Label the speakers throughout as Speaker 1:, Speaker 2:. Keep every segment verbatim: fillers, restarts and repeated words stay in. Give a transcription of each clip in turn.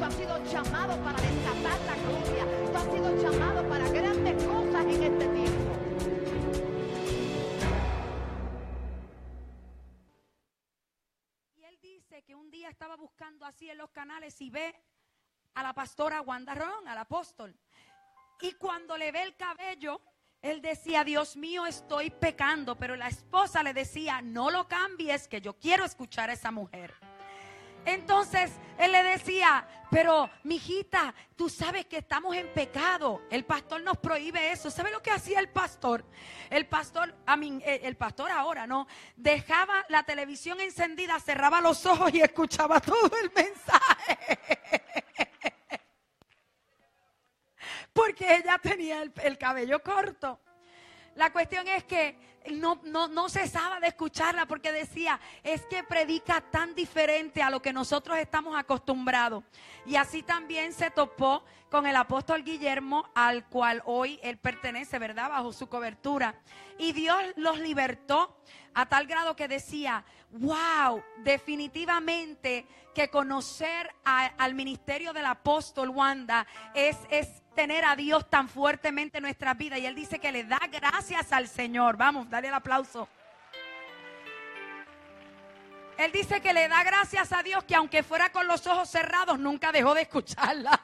Speaker 1: has sido llamado para desatar la gloria. Tú has sido llamado para grandes cosas en este tiempo. Y él dice que un día estaba buscando así en los canales y ve a la pastora Wanda Ron, al apóstol. Y cuando le ve el cabello, él decía, Dios mío, estoy pecando. Pero la esposa le decía, no lo cambies, que yo quiero escuchar a esa mujer. Entonces él le decía, pero mijita, tú sabes que estamos en pecado. El pastor nos prohíbe eso. ¿Sabe lo que hacía el pastor? El pastor, a mí, el pastor ahora no, dejaba la televisión encendida, cerraba los ojos y escuchaba todo el mensaje. Porque ella tenía el, el cabello corto. La cuestión es que no, no, no cesaba de escucharla porque decía, es que predica tan diferente a lo que nosotros estamos acostumbrados. Y así también se topó con el apóstol Guillermo, al cual hoy él pertenece, ¿verdad? Bajo su cobertura. Y Dios los libertó a tal grado que decía, wow, definitivamente que conocer a, al ministerio del apóstol Wanda es, es tener a Dios tan fuertemente en nuestras vidas. Y él dice que le da gracias al Señor. Vamos, dale el aplauso. Él dice que le da gracias a Dios que aunque fuera con los ojos cerrados, nunca dejó de escucharla.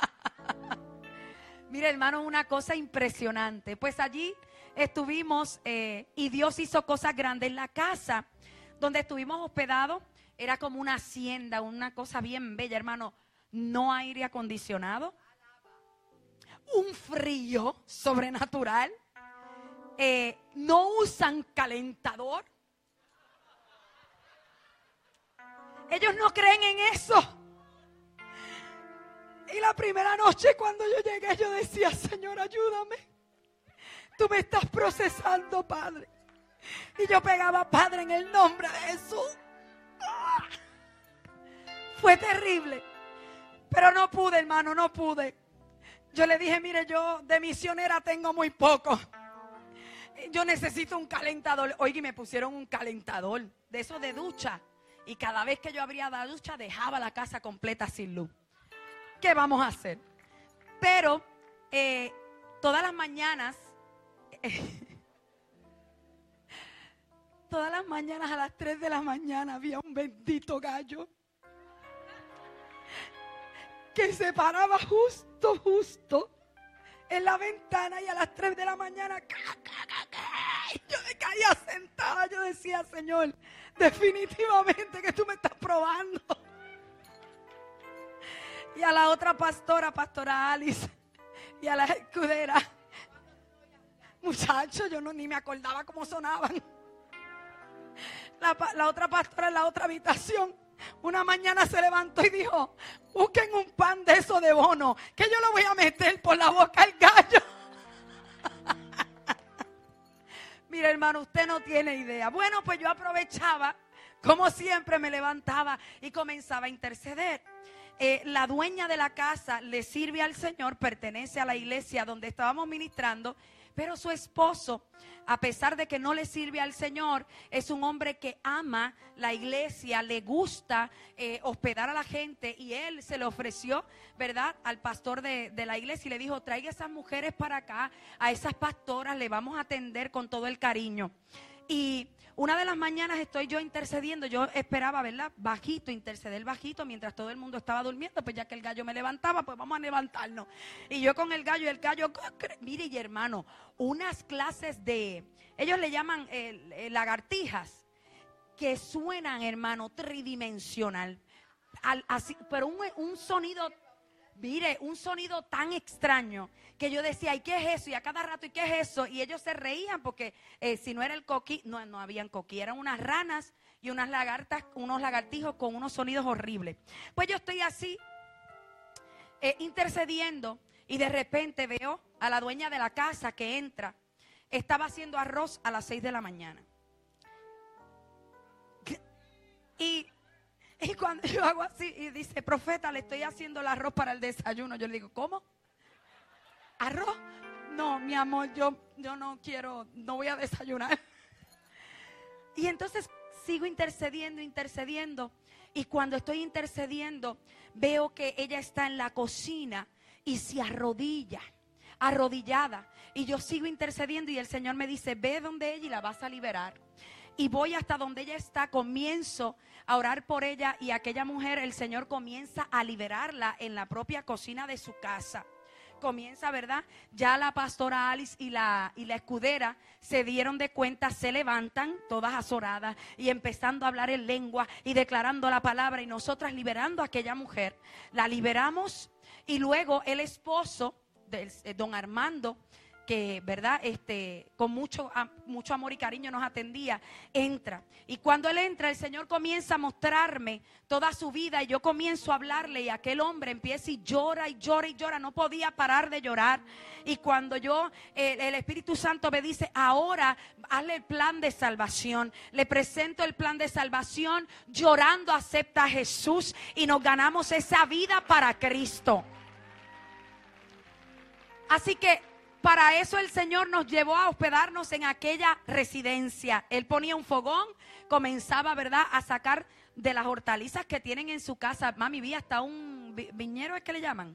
Speaker 1: Mire, hermano, una cosa impresionante. Pues allí estuvimos eh, y Dios hizo cosas grandes en la casa donde estuvimos hospedados. Era como una hacienda, una cosa bien bella, hermano. No aire acondicionado. Un frío sobrenatural. Eh, no usan calentador. Ellos no creen en eso. Y la primera noche cuando yo llegué, yo decía, Señor, ayúdame. Tú me estás procesando, Padre. Y yo pegaba, Padre, en el nombre de Jesús. ¡Ah! Fue terrible. Pero no pude, hermano, no pude. Yo le dije, mire, yo de misionera tengo muy poco. Yo necesito un calentador. Oye, me pusieron un calentador de eso de ducha. Y cada vez que yo abría la ducha, dejaba la casa completa sin luz. ¿Qué vamos a hacer? Pero eh, todas las mañanas, eh, todas las mañanas a las tres de la mañana había un bendito gallo que se paraba justo, justo en la ventana y a las tres de la mañana, ¡ca, ca, ca, ca! Yo me caía sentada, yo decía, Señor, definitivamente que tú me estás probando. Y a la otra pastora, pastora Alice, y a la escudera, muchachos, yo no ni me acordaba cómo sonaban. La, la otra pastora en la otra habitación, una mañana se levantó y dijo, busquen un pan de eso de bono, que yo lo voy a meter por la boca al gallo. Mira, hermano, usted no tiene idea. Bueno, pues yo aprovechaba, como siempre me levantaba y comenzaba a interceder. Eh, la dueña de la casa le sirve al Señor, pertenece a la iglesia donde estábamos ministrando, pero su esposo, a pesar de que no le sirve al Señor, es un hombre que ama la iglesia, le gusta eh, hospedar a la gente, y él se le ofreció, ¿verdad?, al pastor de, de la iglesia y le dijo, traiga esas mujeres para acá, a esas pastoras le vamos a atender con todo el cariño. Y una de las mañanas estoy yo intercediendo, yo esperaba, ¿verdad?, bajito, interceder bajito mientras todo el mundo estaba durmiendo, pues ya que el gallo me levantaba, pues vamos a levantarnos. Y yo con el gallo y el gallo, mire, y hermano, unas clases de, ellos le llaman eh, eh, lagartijas, que suenan, hermano, tridimensional, al, así, pero un, un sonido, mire, un sonido tan extraño que yo decía, ¿y qué es eso? Y a cada rato, ¿y qué es eso? Y ellos se reían porque eh, si no era el coquí, no, no habían coquí, eran unas ranas y unas lagartas, unos lagartijos con unos sonidos horribles. Pues yo estoy así eh, intercediendo y de repente veo a la dueña de la casa que entra. Estaba haciendo arroz a las seis de la mañana. Y... Y cuando yo hago así y dice, profeta, le estoy haciendo el arroz para el desayuno. Yo le digo, ¿cómo? ¿Arroz? No, mi amor, yo, yo no quiero, no voy a desayunar. Y entonces sigo intercediendo, intercediendo. Y cuando estoy intercediendo, veo que ella está en la cocina y se arrodilla, arrodillada. Y yo sigo intercediendo y el Señor me dice, ve donde ella y la vas a liberar. Y voy hasta donde ella está, comienzo a orar por ella y aquella mujer, el Señor comienza a liberarla en la propia cocina de su casa. Comienza, ¿verdad? Ya la pastora Alice y la, y la escudera se dieron de cuenta, se levantan todas azoradas y empezando a hablar en lengua y declarando la palabra y nosotras liberando a aquella mujer. La liberamos y luego el esposo de don Armando, que, ¿verdad? Este, con mucho, mucho amor y cariño nos atendía, entra. Y cuando él entra, el Señor comienza a mostrarme toda su vida y yo comienzo a hablarle y aquel hombre empieza y llora y llora y llora, no podía parar de llorar. Y cuando yo, eh, el Espíritu Santo me dice, ahora hazle el plan de salvación, le presento el plan de salvación, llorando acepta a Jesús y nos ganamos esa vida para Cristo. Así que para eso el Señor nos llevó a hospedarnos en aquella residencia. Él ponía un fogón, comenzaba, ¿verdad?, a sacar de las hortalizas que tienen en su casa. Mami, vi hasta un viñero, ¿es que le llaman?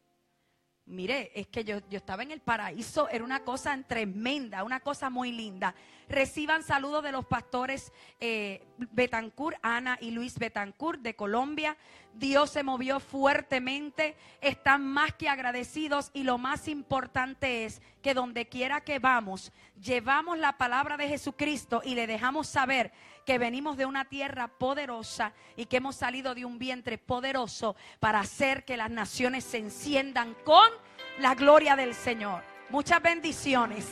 Speaker 1: Mire, es que yo, yo estaba en el paraíso, era una cosa tremenda, una cosa muy linda. Reciban saludos de los pastores eh, Betancourt, Ana y Luis Betancourt de Colombia. Dios se movió fuertemente, están más que agradecidos y lo más importante es que donde quiera que vamos, llevamos la palabra de Jesucristo y le dejamos saber que venimos de una tierra poderosa y que hemos salido de un vientre poderoso para hacer que las naciones se enciendan con la gloria del Señor. Muchas bendiciones.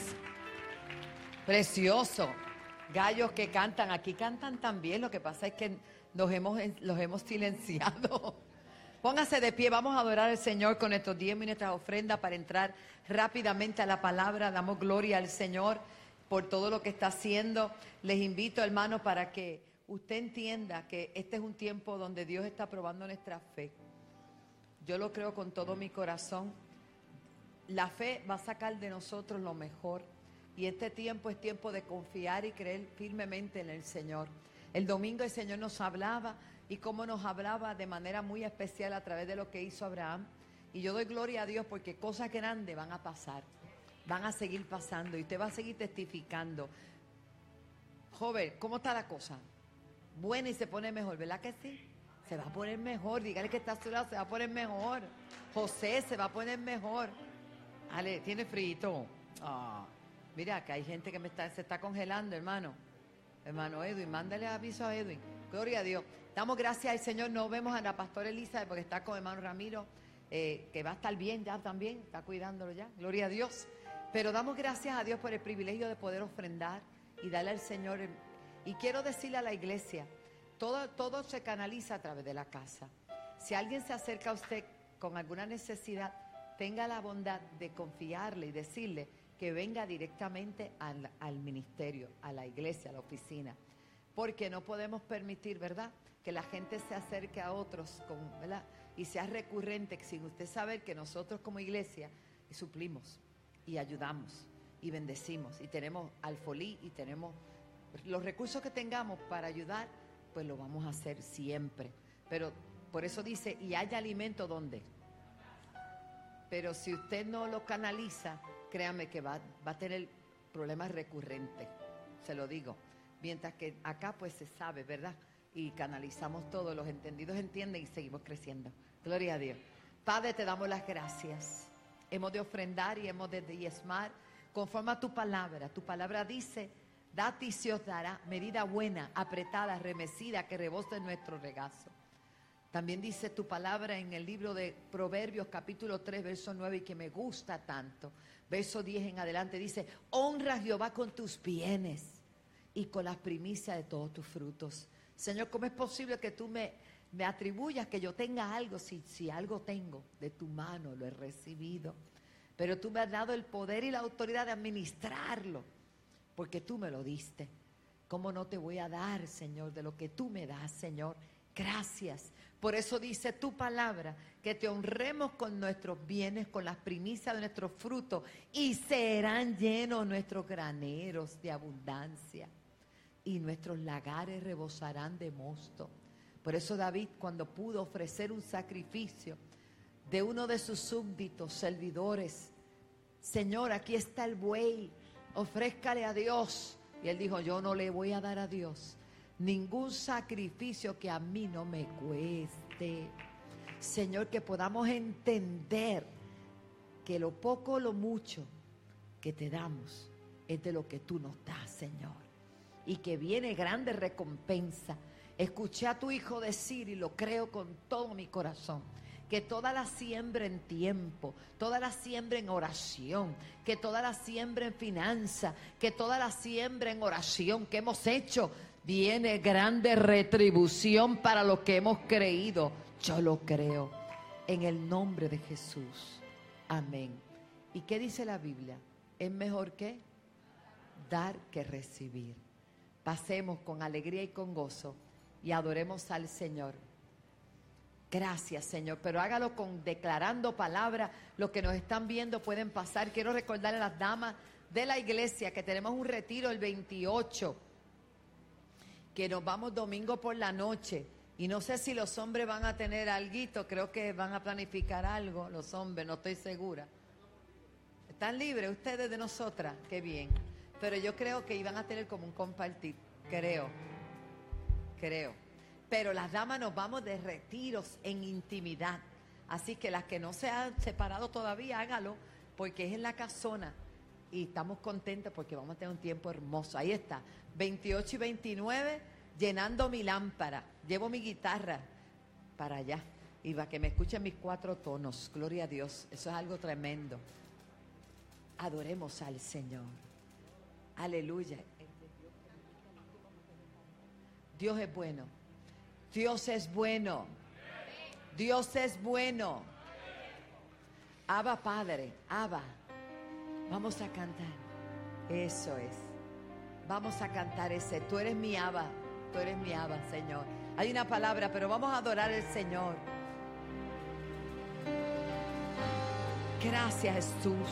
Speaker 2: Precioso. Gallos que cantan, aquí cantan también, lo que pasa es que los hemos, los hemos silenciado. Póngase de pie, vamos a adorar al Señor con nuestros diezmos y nuestras ofrendas para entrar rápidamente a la palabra. Damos gloria al Señor por todo lo que está haciendo. Les invito, hermanos, para que usted entienda que este es un tiempo donde Dios está probando nuestra fe. Yo lo creo con todo mi corazón. La fe va a sacar de nosotros lo mejor. Y este tiempo es tiempo de confiar y creer firmemente en el Señor. El domingo el Señor nos hablaba y cómo nos hablaba de manera muy especial a través de lo que hizo Abraham. Y yo doy gloria a Dios porque cosas grandes van a pasar, van a seguir pasando y usted va a seguir testificando. Joven, ¿cómo está la cosa? Buena y se pone mejor, ¿verdad que sí? Se va a poner mejor, dígale que está a su lado, se va a poner mejor. José se va a poner mejor. Ale, ¿tiene frío? Ah. Mira, que hay gente que me está, se está congelando, hermano. Hermano Edwin, mándale aviso a Edwin. Gloria a Dios. Damos gracias al Señor. No vemos a la pastora Elisa porque está con hermano Ramiro, eh, que va a estar bien ya también. Está cuidándolo ya. Gloria a Dios. Pero damos gracias a Dios por el privilegio de poder ofrendar y darle al Señor. El, y quiero decirle a la iglesia, todo, todo se canaliza a través de la casa. Si alguien se acerca a usted con alguna necesidad, tenga la bondad de confiarle y decirle que venga directamente al, al ministerio, a la iglesia, a la oficina. Porque no podemos permitir, ¿verdad?, que la gente se acerque a otros, con, ¿verdad?, y sea recurrente, sin usted saber que nosotros como iglesia suplimos y ayudamos y bendecimos. Y tenemos alfolí y tenemos los recursos que tengamos para ayudar, pues lo vamos a hacer siempre. Pero por eso dice, y haya alimento, ¿dónde? Pero si usted no lo canaliza, créame que va, va a tener problemas recurrentes, se lo digo. Mientras que acá pues se sabe, ¿verdad? Y canalizamos todo, los entendidos entienden y seguimos creciendo. Gloria a Dios. Padre, te damos las gracias. Hemos de ofrendar y hemos de diezmar conforme a tu palabra. Tu palabra dice, dad y se os dará, medida buena, apretada, remecida, que rebose en nuestro regazo. También dice tu palabra en el libro de Proverbios capítulo tres, verso nueve, y que me gusta tanto. Verso diez en adelante dice, honra a Jehová con tus bienes y con las primicias de todos tus frutos. Señor, ¿cómo es posible que tú me, me atribuyas que yo tenga algo? Si, si algo tengo, de tu mano lo he recibido. Pero tú me has dado el poder y la autoridad de administrarlo, porque tú me lo diste. ¿Cómo no te voy a dar, Señor, de lo que tú me das, Señor? Gracias. Por eso dice tu palabra, que te honremos con nuestros bienes, con las primicias de nuestros frutos, y serán llenos nuestros graneros de abundancia. y nuestros lagares rebosarán de mosto. Por eso David, cuando pudo ofrecer un sacrificio de uno de sus súbditos, servidores, Señor, aquí está el buey, ofrézcale a Dios. Y él dijo, yo no le voy a dar a Dios ningún sacrificio que a mí no me cueste. Señor, que podamos entender que lo poco o lo mucho que te damos es de lo que tú nos das, Señor. Y que viene grande recompensa. Escuché a tu hijo decir, y lo creo con todo mi corazón, que toda la siembra en tiempo, toda la siembra en oración, que toda la siembra en finanza, que toda la siembra en oración que hemos hecho, viene grande retribución para lo que hemos creído. Yo lo creo, en el nombre de Jesús. Amén. ¿Y qué dice la Biblia? Es mejor que dar que recibir. Pasemos con alegría y con gozo y adoremos al Señor. Gracias, Señor, pero hágalo con declarando palabra. Los que nos están viendo pueden pasar. Quiero recordarle a las damas de la iglesia que tenemos un retiro el veintiocho, que nos vamos domingo por la noche. Y no sé si los hombres van a tener alguito, creo que van a planificar algo, los hombres, no estoy segura. ¿Están libres ustedes de nosotras? Qué bien. Pero yo creo que iban a tener como un compartir, creo, creo. Pero las damas nos vamos de retiros en intimidad. Así que las que no se han separado todavía, hágalo, porque es en la casona. Y estamos contentos porque vamos a tener un tiempo hermoso. Ahí está, veintiocho y veintinueve, llenando mi lámpara. Llevo mi guitarra para allá. Y para que me escuchen mis cuatro tonos. Gloria a Dios, eso es algo tremendo. Adoremos al Señor. Aleluya. Dios es bueno. Dios es bueno. Dios es bueno. Abba Padre, Abba. Vamos a cantar. Eso es. Vamos a cantar ese. Tú eres mi Abba. Tú eres mi Abba, Señor. Hay una palabra, pero vamos a adorar al Señor. Gracias, Jesús.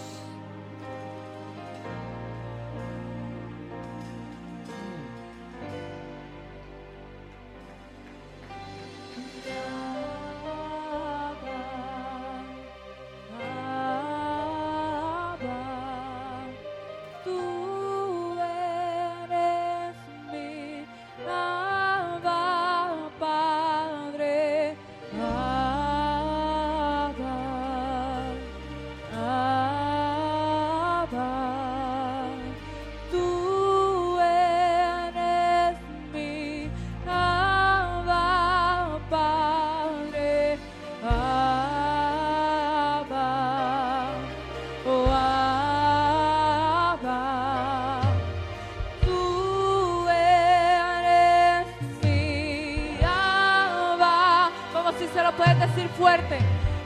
Speaker 3: Fuerte.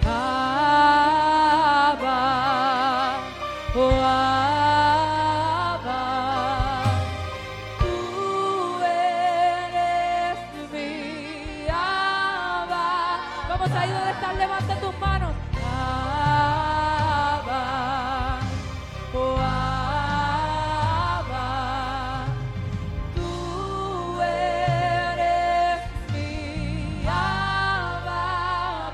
Speaker 3: Abba, oh Abba, tú eres mi Abba. Vamos ahí donde estás, levanta tus manos. Abba, oh Abba, tú eres mi Abba.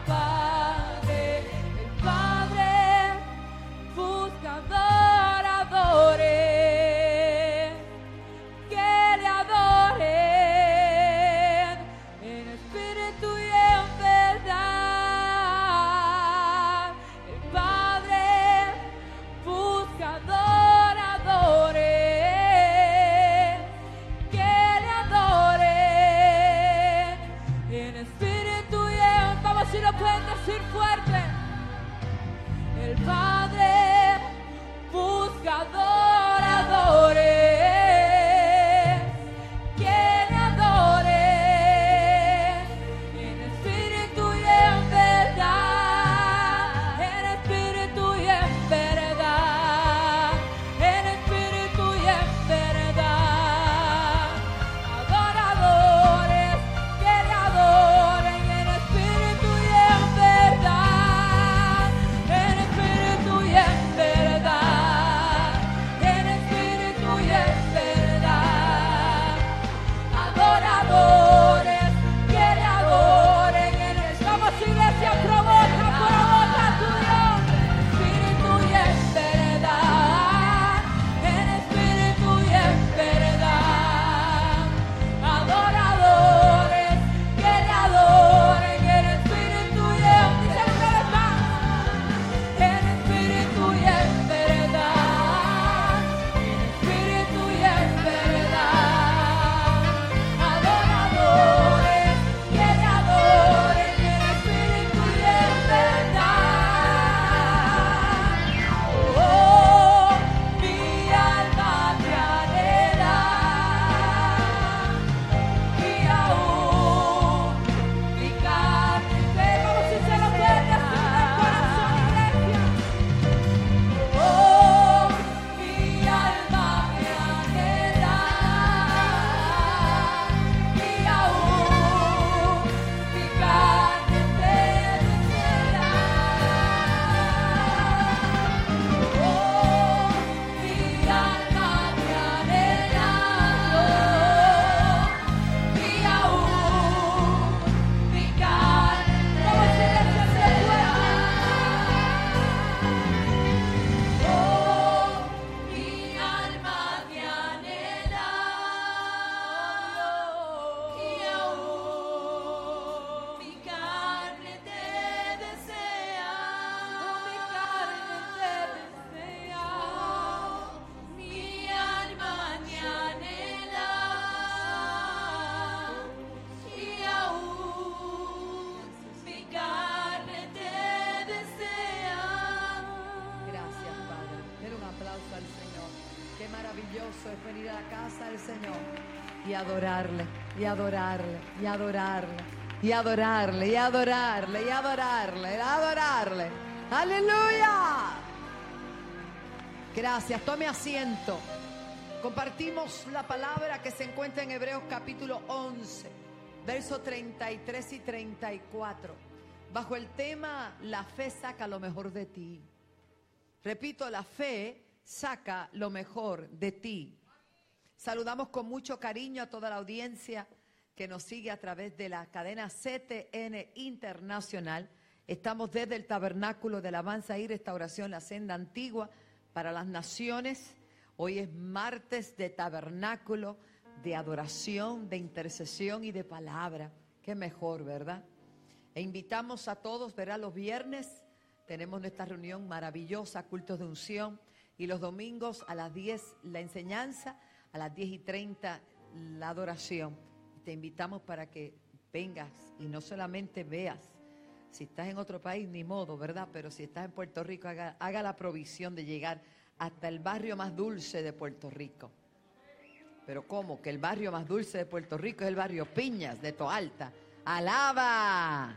Speaker 2: venir a la casa del Señor y adorarle, y adorarle, y adorarle, y adorarle, y adorarle, y adorarle, y adorarle. ¡Aleluya! Gracias, tome asiento. Compartimos la palabra que se encuentra en Hebreos capítulo once, versos treinta y tres y treinta y cuatro, bajo el tema la fe saca lo mejor de ti. Repito, la fe saca lo mejor de ti. Saludamos con mucho cariño a toda la audiencia que nos sigue a través de la cadena C T N Internacional. Estamos desde el Tabernáculo de Alabanza y Restauración, la Senda Antigua para las Naciones. Hoy es martes de tabernáculo, de adoración, de intercesión y de palabra. Qué mejor, ¿verdad? E invitamos a todos, ¿verdad? Los viernes tenemos nuestra reunión maravillosa, cultos de unción. Y los domingos a las diez la enseñanza, a las diez y treinta la adoración. Te invitamos para que vengas y no solamente veas. Si estás en otro país, ni modo, ¿verdad? Pero si estás en Puerto Rico, haga, haga la provisión de llegar hasta el barrio más dulce de Puerto Rico. Pero ¿cómo? Que el barrio más dulce de Puerto Rico es el barrio Piñas de Toalta. ¡Alaba!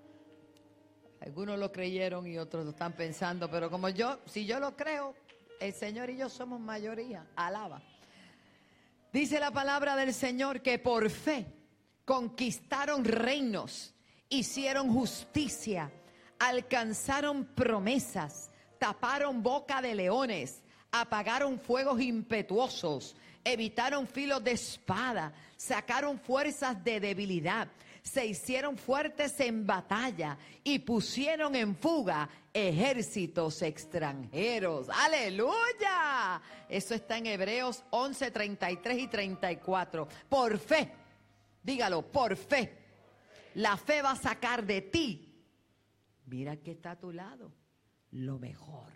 Speaker 2: Algunos lo creyeron y otros lo están pensando, pero como yo, si yo lo creo, el Señor y yo somos mayoría. Alaba. Dice la palabra del Señor que por fe conquistaron reinos, hicieron justicia, alcanzaron promesas, taparon boca de leones, apagaron fuegos impetuosos, evitaron filos de espada, sacaron fuerzas de debilidad, se hicieron fuertes en batalla y pusieron en fuga ejércitos extranjeros. ¡Aleluya! Eso está en Hebreos once, treinta y tres y treinta y cuatro. Por fe, dígalo, por fe. La fe va a sacar de ti, mira que está a tu lado, lo mejor.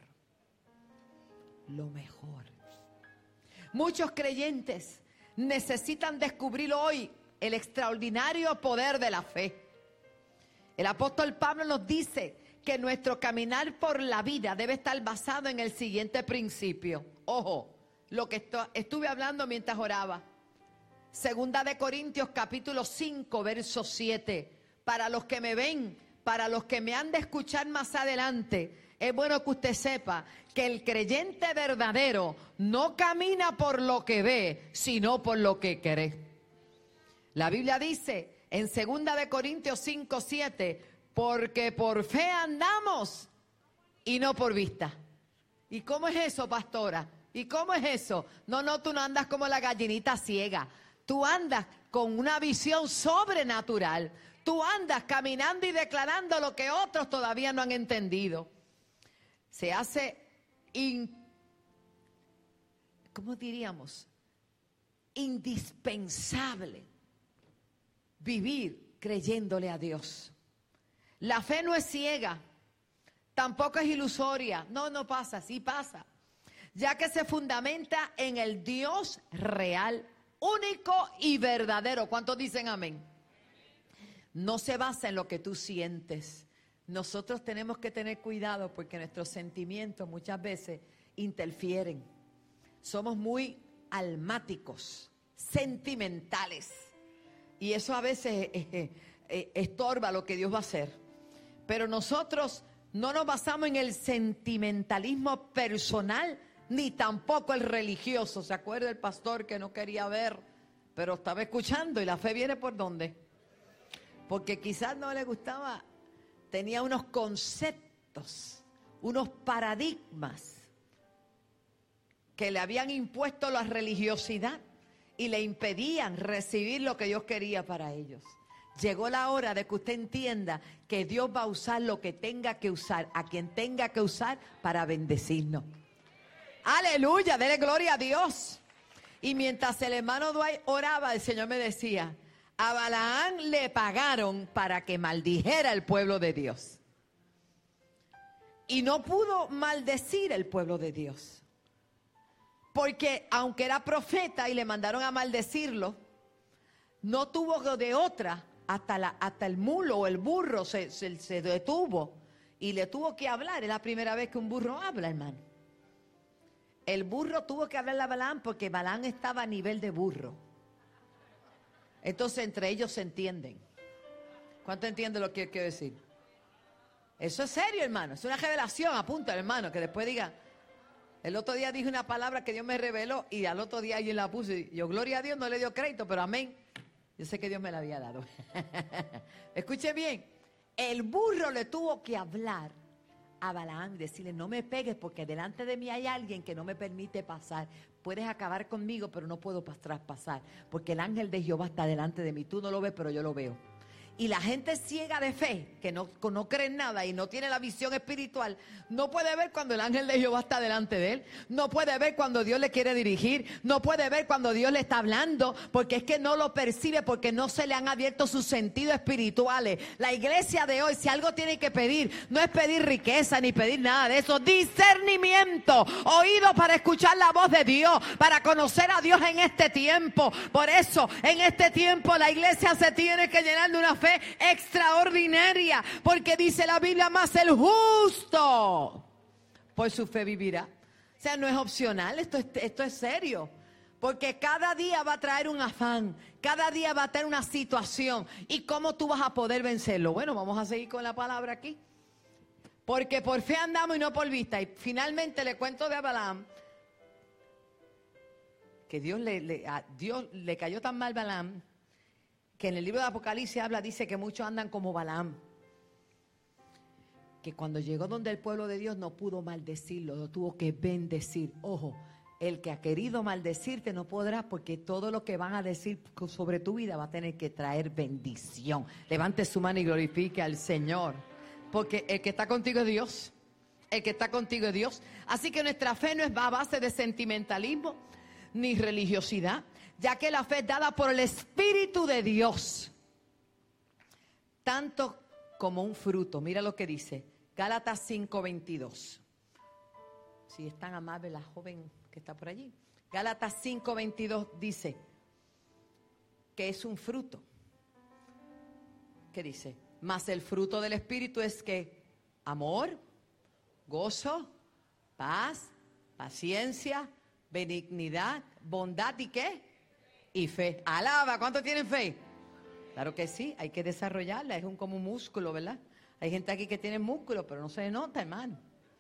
Speaker 2: Lo mejor. Muchos creyentes necesitan descubrir hoy el extraordinario poder de la fe. El apóstol Pablo nos dice que nuestro caminar por la vida debe estar basado en el siguiente principio. Ojo, lo que estu- estuve hablando mientras oraba. Segunda de Corintios capítulo cinco, verso siete. Para los que me ven, para los que me han de escuchar más adelante, es bueno que usted sepa que el creyente verdadero no camina por lo que ve, sino por lo que cree. La Biblia dice en Segunda de Corintios cinco, siete, porque por fe andamos y no por vista. ¿Y cómo es eso, pastora? ¿Y cómo es eso? No, no, tú no andas como la gallinita ciega. Tú andas con una visión sobrenatural. Tú andas caminando y declarando lo que otros todavía no han entendido. Se hace, in, ¿cómo diríamos? Indispensable vivir creyéndole a Dios. La fe no es ciega, tampoco es ilusoria. No, no pasa, sí pasa. Ya que se fundamenta en el Dios real, único y verdadero. ¿Cuántos dicen amén? No se basa en lo que tú sientes. Nosotros tenemos que tener cuidado porque nuestros sentimientos muchas veces interfieren. Somos muy almáticos, sentimentales. Y eso a veces eh, eh, estorba lo que Dios va a hacer. Pero nosotros no nos basamos en el sentimentalismo personal, ni tampoco el religioso. ¿Se acuerda el pastor que no quería ver, pero estaba escuchando? ¿Y la fe viene por dónde? Porque quizás no le gustaba, tenía unos conceptos, unos paradigmas que le habían impuesto la religiosidad y le impedían recibir lo que Dios quería para ellos. Llegó la hora de que usted entienda que Dios va a usar lo que tenga que usar, a quien tenga que usar para bendecirnos. Aleluya, dele gloria a Dios. Y mientras el hermano Dwight oraba, el Señor me decía, a Balaam le pagaron para que maldijera el pueblo de Dios. Y no pudo maldecir el pueblo de Dios. Porque aunque era profeta y le mandaron a maldecirlo, no tuvo de otra, hasta, la, hasta el mulo o el burro se, se, se detuvo y le tuvo que hablar. Es la primera vez que un burro habla, hermano. El burro tuvo que hablarle a Balaam porque Balaam estaba a nivel de burro. Entonces entre ellos se entienden. ¿Cuánto entiende lo que quiero decir? Eso es serio, hermano. Es una revelación. Apunta, hermano, que después diga. El otro día dije una palabra que Dios me reveló y al otro día alguien la puso y yo, gloria a Dios, no le dio crédito, pero amén. Yo sé que Dios me la había dado. Escuche bien. El burro le tuvo que hablar a Balaam y decirle, no me pegues porque delante de mí hay alguien que no me permite pasar. Puedes acabar conmigo, pero no puedo traspasar, porque el ángel de Jehová está delante de mí. Tú no lo ves, pero yo lo veo. Y la gente ciega de fe, que no, no cree en nada y no tiene la visión espiritual, no puede ver cuando el ángel de Jehová está delante de él. No puede ver cuando Dios le quiere dirigir. No puede ver cuando Dios le está hablando, porque es que no lo percibe, porque no se le han abierto sus sentidos espirituales. La iglesia de hoy, si algo tiene que pedir, no es pedir riqueza ni pedir nada de eso. Discernimiento, oído para escuchar la voz de Dios, para conocer a Dios en este tiempo. Por eso, en este tiempo la iglesia se tiene que llenar de una fe extraordinaria, porque dice la Biblia, más el justo por su fe vivirá. O sea, no es opcional, esto es, esto es serio, porque cada día va a traer un afán, cada día va a tener una situación. ¿Y cómo tú vas a poder vencerlo? Bueno, vamos a seguir con la palabra aquí, porque por fe andamos y no por vista. Y finalmente le cuento de Balaam, que Dios le, le, a Dios le cayó tan mal Balaam, que en el libro de Apocalipsis habla, dice que muchos andan como Balaam, que cuando llegó donde el pueblo de Dios no pudo maldecirlo, lo tuvo que bendecir. Ojo, el que ha querido maldecirte no podrá, porque todo lo que van a decir sobre tu vida va a tener que traer bendición. Levante su mano y glorifique al Señor, porque el que está contigo es Dios, el que está contigo es Dios. Así que nuestra fe no es a base de sentimentalismo ni religiosidad, ya que la fe es dada por el Espíritu de Dios, tanto como un fruto. Mira lo que dice Gálatas cinco veintidós. Si es tan amable la joven que está por allí. Gálatas cinco veintidós dice que es un fruto. ¿Qué dice? Mas el fruto del Espíritu es que amor, gozo, paz, paciencia, benignidad, bondad y ¿qué? Y fe. Alaba, ¿cuántos tienen fe? Claro que sí, hay que desarrollarla, es un, como un músculo, ¿verdad? Hay gente aquí que tiene músculo, pero no se nota, hermano.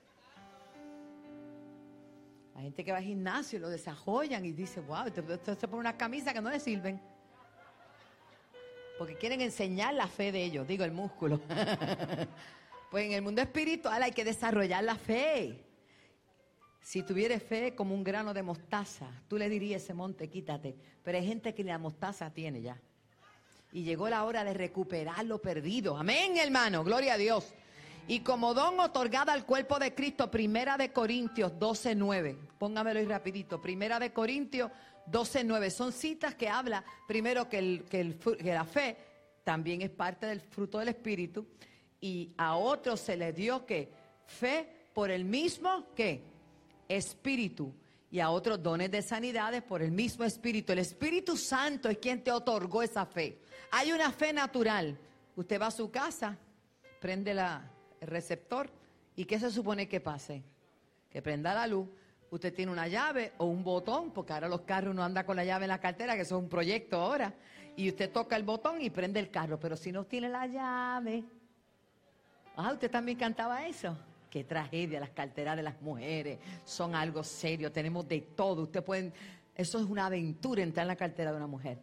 Speaker 2: Hay gente que va al gimnasio y lo desarrollan y dice, wow, esto se pone una camisa que no le sirven. Porque quieren enseñar la fe de ellos, digo el músculo. Pues en el mundo espiritual hay que desarrollar la fe. Si tuvieras fe como un grano de mostaza, tú le dirías a ese monte, quítate. Pero hay gente que la mostaza tiene ya. Y llegó la hora de recuperar lo perdido. Amén, hermano, gloria a Dios. Y como don otorgada al cuerpo de Cristo, Primera de Corintios doce nueve. Póngamelo ahí rapidito. Primera de Corintios doce nueve. Son citas que habla primero que, el, que, el, que la fe también es parte del fruto del Espíritu. Y a otros se les dio que fe por el mismo que Espíritu, y a otros dones de sanidades por el mismo Espíritu. El Espíritu Santo es quien te otorgó esa fe. Hay una fe natural. Usted va a su casa, prende la, el receptor, ¿y qué se supone que pase? Que prenda la luz. Usted tiene una llave o un botón, porque ahora los carros uno anda con la llave en la cartera, que eso es un proyecto ahora, y usted toca el botón y prende el carro. Pero si no tiene la llave, ah, usted también cantaba eso. Qué tragedia, las carteras de las mujeres son algo serio, tenemos de todo. Usted pueden, eso es una aventura entrar en la cartera de una mujer.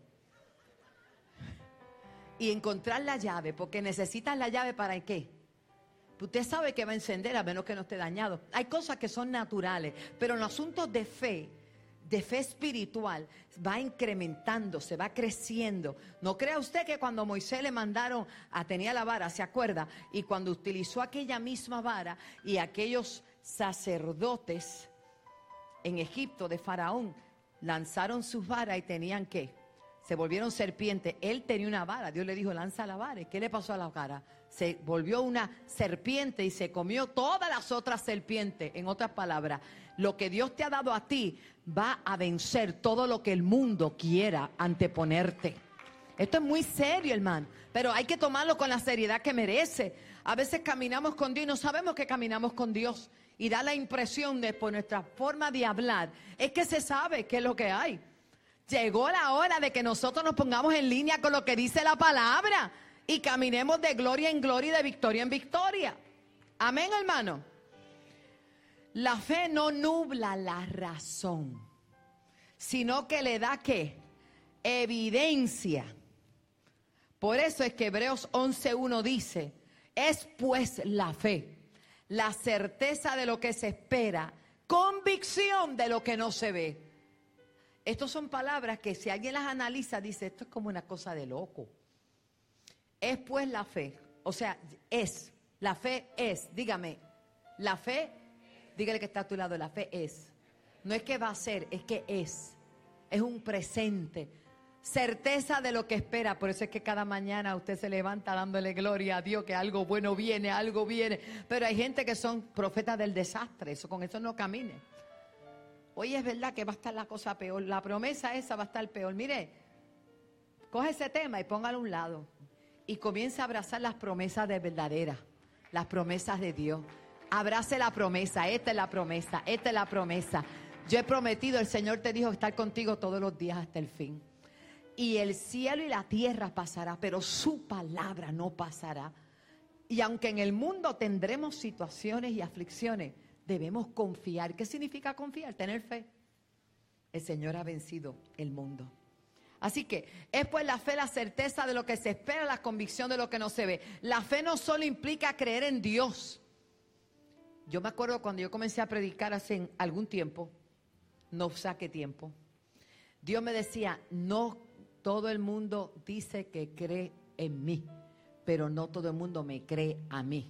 Speaker 2: Y encontrar la llave, porque necesitas la llave ¿para qué? Usted sabe que va a encender a menos que no esté dañado. Hay cosas que son naturales, pero en asuntos de fe, de fe espiritual, va incrementando, se va creciendo. No crea usted que cuando Moisés le mandaron a tenía la vara, ¿se acuerda? Y cuando utilizó aquella misma vara y aquellos sacerdotes en Egipto de Faraón lanzaron sus varas y tenían ¿qué? Se volvieron serpientes. Él tenía una vara, Dios le dijo, lanza la vara. ¿Y qué le pasó a la vara? Se volvió una serpiente y se comió todas las otras serpientes. En otras palabras, lo que Dios te ha dado a ti va a vencer todo lo que el mundo quiera anteponerte. Esto es muy serio, hermano, pero hay que tomarlo con la seriedad que merece. A veces caminamos con Dios y no sabemos que caminamos con Dios. Y da la impresión de, por nuestra forma de hablar, es que se sabe qué es lo que hay. Llegó la hora de que nosotros nos pongamos en línea con lo que dice la palabra y caminemos de gloria en gloria y de victoria en victoria. Amén, hermano. La fe no nubla la razón, sino que le da ¿qué? Evidencia. Por eso es que Hebreos once uno dice, es pues la fe, la certeza de lo que se espera, convicción de lo que no se ve. Estas son palabras que si alguien las analiza, dice, esto es como una cosa de loco. Es pues la fe, o sea, es, la fe es, dígame, la fe, dígale que está a tu lado, la fe es. No es que va a ser, es que es, es un presente. Certeza de lo que espera. Por eso es que cada mañana usted se levanta dándole gloria a Dios que algo bueno viene, algo viene. Pero hay gente que son profetas del desastre. Eso, con eso no camine. Hoy es verdad que va a estar la cosa peor. La promesa esa va a estar peor. Mire, coge ese tema y póngalo a un lado. Y comience a abrazar las promesas de verdaderas. Las promesas de Dios. Abrace la promesa. Esta es la promesa. Esta es la promesa. Yo he prometido, el Señor te dijo estar contigo todos los días hasta el fin. Y el cielo y la tierra pasará, pero su palabra no pasará. Y aunque en el mundo tendremos situaciones y aflicciones, debemos confiar. ¿Qué significa confiar? Tener fe. El Señor ha vencido el mundo. Así que es pues la fe la certeza de lo que se espera, la convicción de lo que no se ve. La fe no solo implica creer en Dios. Yo me acuerdo cuando yo comencé a predicar hace algún tiempo, no sé qué tiempo, Dios me decía, no todo el mundo dice que cree en mí, pero no todo el mundo me cree a mí.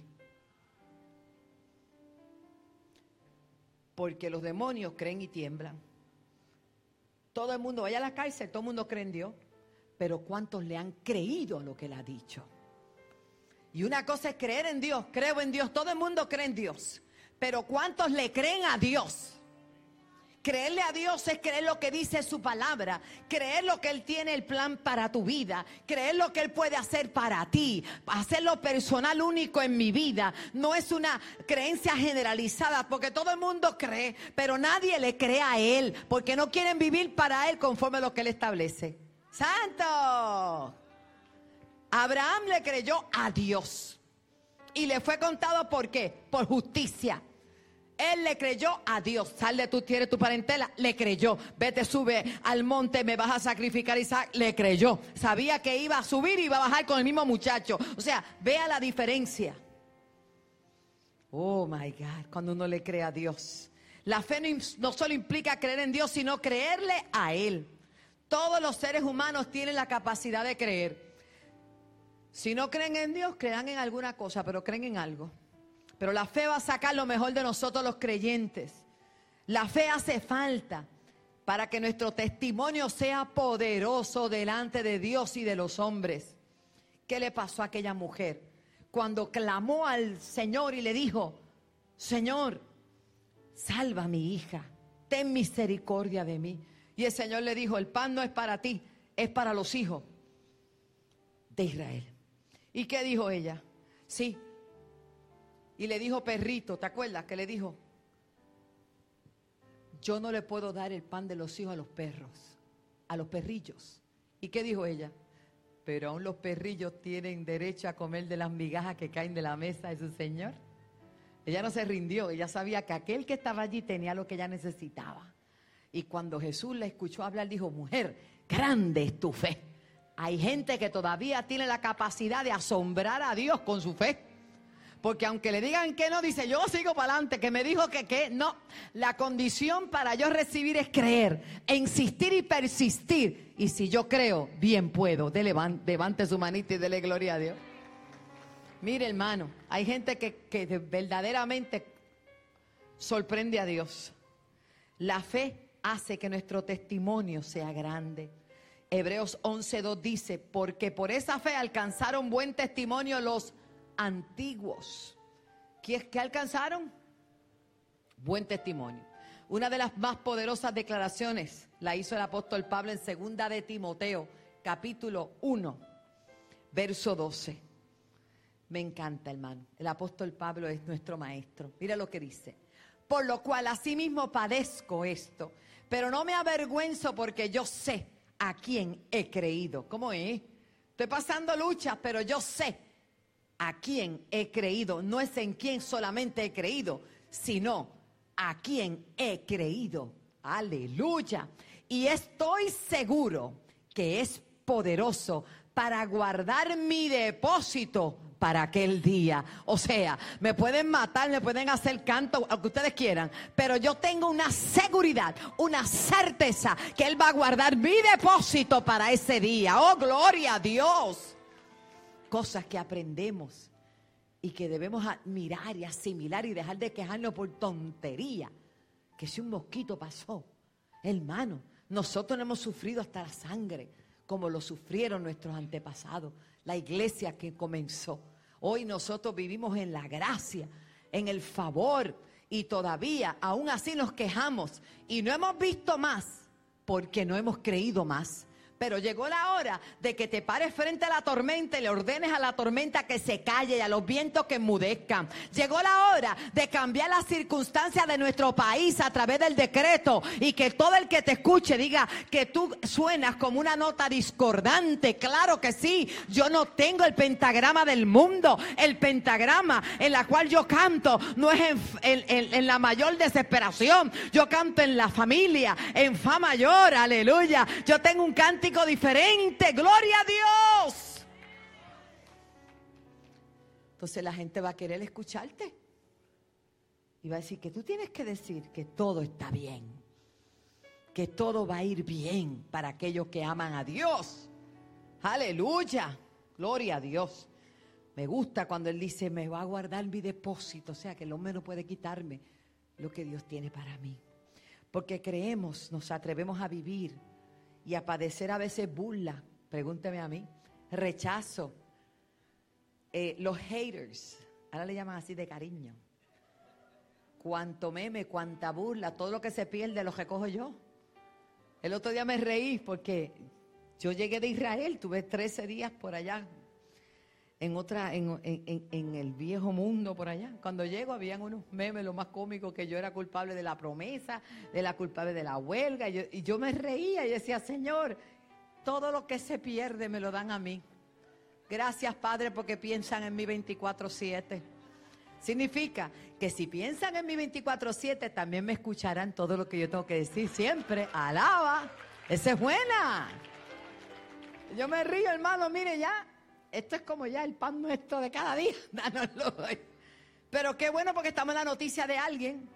Speaker 2: Porque los demonios creen y tiemblan. Todo el mundo vaya a la cárcel, todo el mundo cree en Dios, pero ¿cuántos le han creído a lo que él ha dicho? Y una cosa es creer en Dios, creo en Dios, todo el mundo cree en Dios, pero ¿cuántos le creen a Dios? Creerle a Dios es creer lo que dice su palabra, creer lo que Él tiene el plan para tu vida, creer lo que Él puede hacer para ti, hacerlo personal único en mi vida. No es una creencia generalizada, porque todo el mundo cree, pero nadie le cree a Él, porque no quieren vivir para Él conforme a lo que Él establece. ¡Santo! Abraham le creyó a Dios y le fue contado, ¿por qué? Por justicia. Él le creyó a Dios. Sal de tu tierra y tu parentela. Le creyó. Vete, sube al monte, me vas a sacrificar, Isaac. Le creyó. Sabía que iba a subir y iba a bajar con el mismo muchacho. O sea, vea la diferencia. Oh my God, cuando uno le cree a Dios. La fe no, no solo implica creer en Dios, sino creerle a Él. Todos los seres humanos tienen la capacidad de creer. Si no creen en Dios, crean en alguna cosa, pero creen en algo. Pero la fe va a sacar lo mejor de nosotros los creyentes. La fe hace falta para que nuestro testimonio sea poderoso delante de Dios y de los hombres. ¿Qué le pasó a aquella mujer? Cuando clamó al Señor y le dijo, Señor, salva a mi hija, ten misericordia de mí. Y el Señor le dijo, el pan no es para ti, es para los hijos de Israel. ¿Y qué dijo ella? Sí. Y le dijo perrito, ¿te acuerdas? Que le dijo, yo no le puedo dar el pan de los hijos a los perros, a los perrillos. ¿Y qué dijo ella? Pero aún los perrillos tienen derecho a comer de las migajas que caen de la mesa de su Señor. Ella no se rindió, ella sabía que aquel que estaba allí tenía lo que ella necesitaba. Y cuando Jesús la escuchó hablar, dijo, mujer, grande es tu fe. Hay gente que todavía tiene la capacidad de asombrar a Dios con su fe. Porque aunque le digan que no, dice, yo sigo para adelante, que me dijo que qué, no. La condición para yo recibir es creer, e insistir y persistir. Y si yo creo, bien puedo. De levante, levante su manita y dele gloria a Dios. Mire, hermano, hay gente que, que verdaderamente sorprende a Dios. La fe hace que nuestro testimonio sea grande. Hebreos once dos dice, porque por esa fe alcanzaron buen testimonio los antiguos. ¿Qué, qué alcanzaron? Buen testimonio. Una de las más poderosas declaraciones la hizo el apóstol Pablo en segunda de Timoteo, capítulo uno, verso doce. Me encanta, hermano. El apóstol Pablo es nuestro maestro. Mira lo que dice. Por lo cual asimismo padezco esto, pero no me avergüenzo porque yo sé a quién he creído. ¿Cómo es? Estoy pasando luchas, pero yo sé a quién he creído. No es en quién solamente he creído, sino a quién he creído. Aleluya. Y estoy seguro que es poderoso para guardar mi depósito para aquel día. O sea, me pueden matar, me pueden hacer canto, lo que ustedes quieran, pero yo tengo una seguridad, una certeza que Él va a guardar mi depósito para ese día. ¡Oh, gloria a Dios! Cosas que aprendemos y que debemos admirar y asimilar y dejar de quejarnos por tontería. Que si un mosquito pasó, hermano, nosotros no hemos sufrido hasta la sangre como lo sufrieron nuestros antepasados, la iglesia que comenzó. Hoy nosotros vivimos en la gracia, en el favor, y todavía aún así nos quejamos y no hemos visto más porque no hemos creído más. Pero llegó la hora de que te pares frente a la tormenta y le ordenes a la tormenta que se calle y a los vientos que enmudezcan. Llegó la hora de cambiar las circunstancias de nuestro país a través del decreto y que todo el que te escuche diga que tú suenas como una nota discordante. Claro que sí, yo no tengo el pentagrama del mundo. El pentagrama en la cual yo canto no es en, en, en, en la mayor desesperación. Yo canto en la familia, en fa mayor, aleluya. Yo tengo un cántico diferente, gloria a Dios. Entonces la gente va a querer escucharte y va a decir que tú tienes que decir que todo está bien, que todo va a ir bien para aquellos que aman a Dios. Aleluya, gloria a Dios. Me gusta cuando Él dice, me va a guardar mi depósito, o sea que el hombre no puede quitarme lo que Dios tiene para mí, porque creemos, nos atrevemos a vivir y a padecer a veces burla, pregúnteme a mí, rechazo, eh, los haters, ahora le llaman así de cariño, cuánto meme, cuánta burla, todo lo que se pierde lo recojo yo. El otro día me reí porque yo llegué de Israel, tuve trece días por allá, en otra, en, en, en el viejo mundo por allá. Cuando llego habían unos memes, lo más cómico, que yo era culpable de la promesa, de la culpable de la huelga, y yo, y yo me reía y decía, Señor, todo lo que se pierde me lo dan a mí. Gracias, Padre, porque piensan en mí veinticuatro siete. Significa que si piensan en mí veinticuatro siete, también me escucharán todo lo que yo tengo que decir siempre. Alaba, esa es buena. Yo me río, hermano, mire ya. Esto es como ya el pan nuestro de cada día. Dánoslo hoy. Pero qué bueno porque estamos en la noticia de alguien.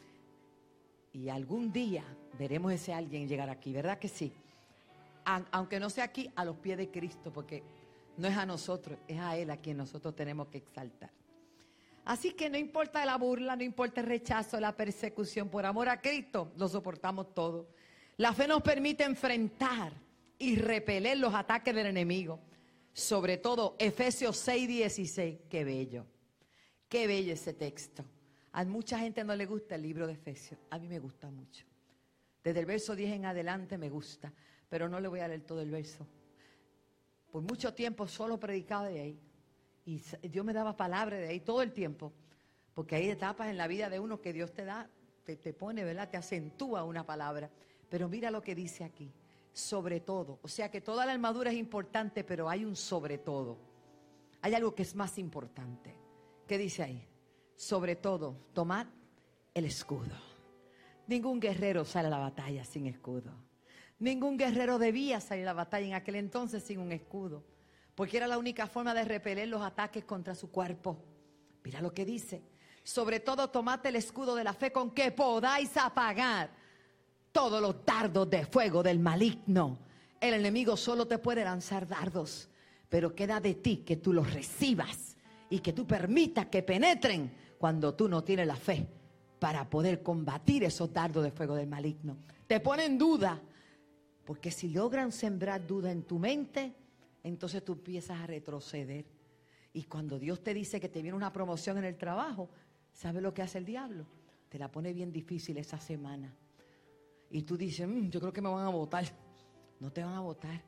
Speaker 2: Y algún día veremos ese alguien llegar aquí, ¿verdad que sí? Aunque no sea aquí, a los pies de Cristo, porque no es a nosotros, es a Él a quien nosotros tenemos que exaltar. Así que no importa la burla, no importa el rechazo, la persecución, por amor a Cristo, lo soportamos todo. La fe nos permite enfrentar y repeler los ataques del enemigo. Sobre todo, Efesios seis dieciséis, qué bello, qué bello ese texto. A mucha gente no le gusta el libro de Efesios, a mí me gusta mucho. Desde el verso diez en adelante me gusta, pero no le voy a leer todo el verso. Por mucho tiempo solo predicaba de ahí, y Dios me daba palabras de ahí todo el tiempo, porque hay etapas en la vida de uno que Dios te da, te, te pone, ¿verdad? Te acentúa una palabra, pero mira lo que dice aquí. Sobre todo, o sea que toda la armadura es importante, pero hay un sobre todo. Hay algo que es más importante. ¿Qué dice ahí? Sobre todo, tomad el escudo. Ningún guerrero sale a la batalla sin escudo. Ningún guerrero debía salir a la batalla en aquel entonces sin un escudo, porque era la única forma de repeler los ataques contra su cuerpo. Mira lo que dice. Sobre todo, tomad el escudo de la fe con que podáis apagar todos los dardos de fuego del maligno. El enemigo solo te puede lanzar dardos, pero queda de ti que tú los recibas y que tú permitas que penetren cuando tú no tienes la fe para poder combatir esos dardos de fuego del maligno. Te ponen duda, porque si logran sembrar duda en tu mente, entonces tú empiezas a retroceder. Y cuando Dios te dice que te viene una promoción en el trabajo, ¿sabes lo que hace el diablo? Te la pone bien difícil esa semana. Y tú dices, mmm, yo creo que me van a votar. No te van a votar.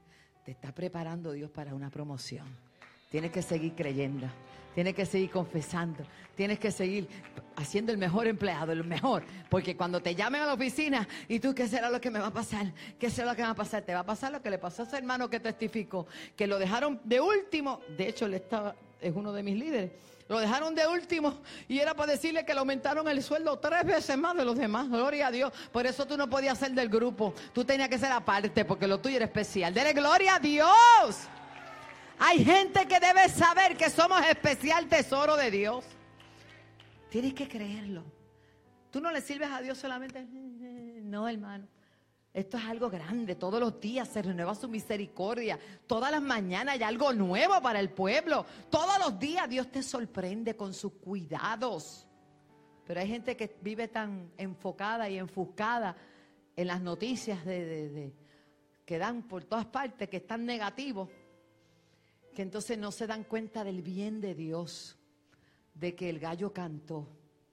Speaker 2: te está preparando Dios para una promoción. Tienes que seguir creyendo. Tienes que seguir confesando. Tienes que seguir haciendo el mejor empleado, el mejor. Porque cuando te llamen a la oficina y tú, ¿qué será lo que me va a pasar? ¿Qué será lo que me va a pasar? Te va a pasar lo que le pasó a ese hermano que testificó, que lo dejaron de último. De hecho, él estaba, es uno de mis líderes. Lo dejaron de último y era para decirle que le aumentaron el sueldo tres veces más de los demás. Gloria a Dios. Por eso tú no podías ser del grupo. Tú tenías que ser aparte porque lo tuyo era especial. Dele gloria a Dios. Hay gente que debe saber que somos especial tesoro de Dios. Tienes que creerlo. Tú no le sirves a Dios solamente. No, hermano. Esto es algo grande. Todos los días se renueva su misericordia. Todas las mañanas hay algo nuevo para el pueblo. Todos los días Dios te sorprende con sus cuidados. Pero hay gente que vive tan enfocada y enfuscada en las noticias de, de, de, que dan por todas partes, que están negativos, que entonces no se dan cuenta del bien de Dios, de que el gallo cantó.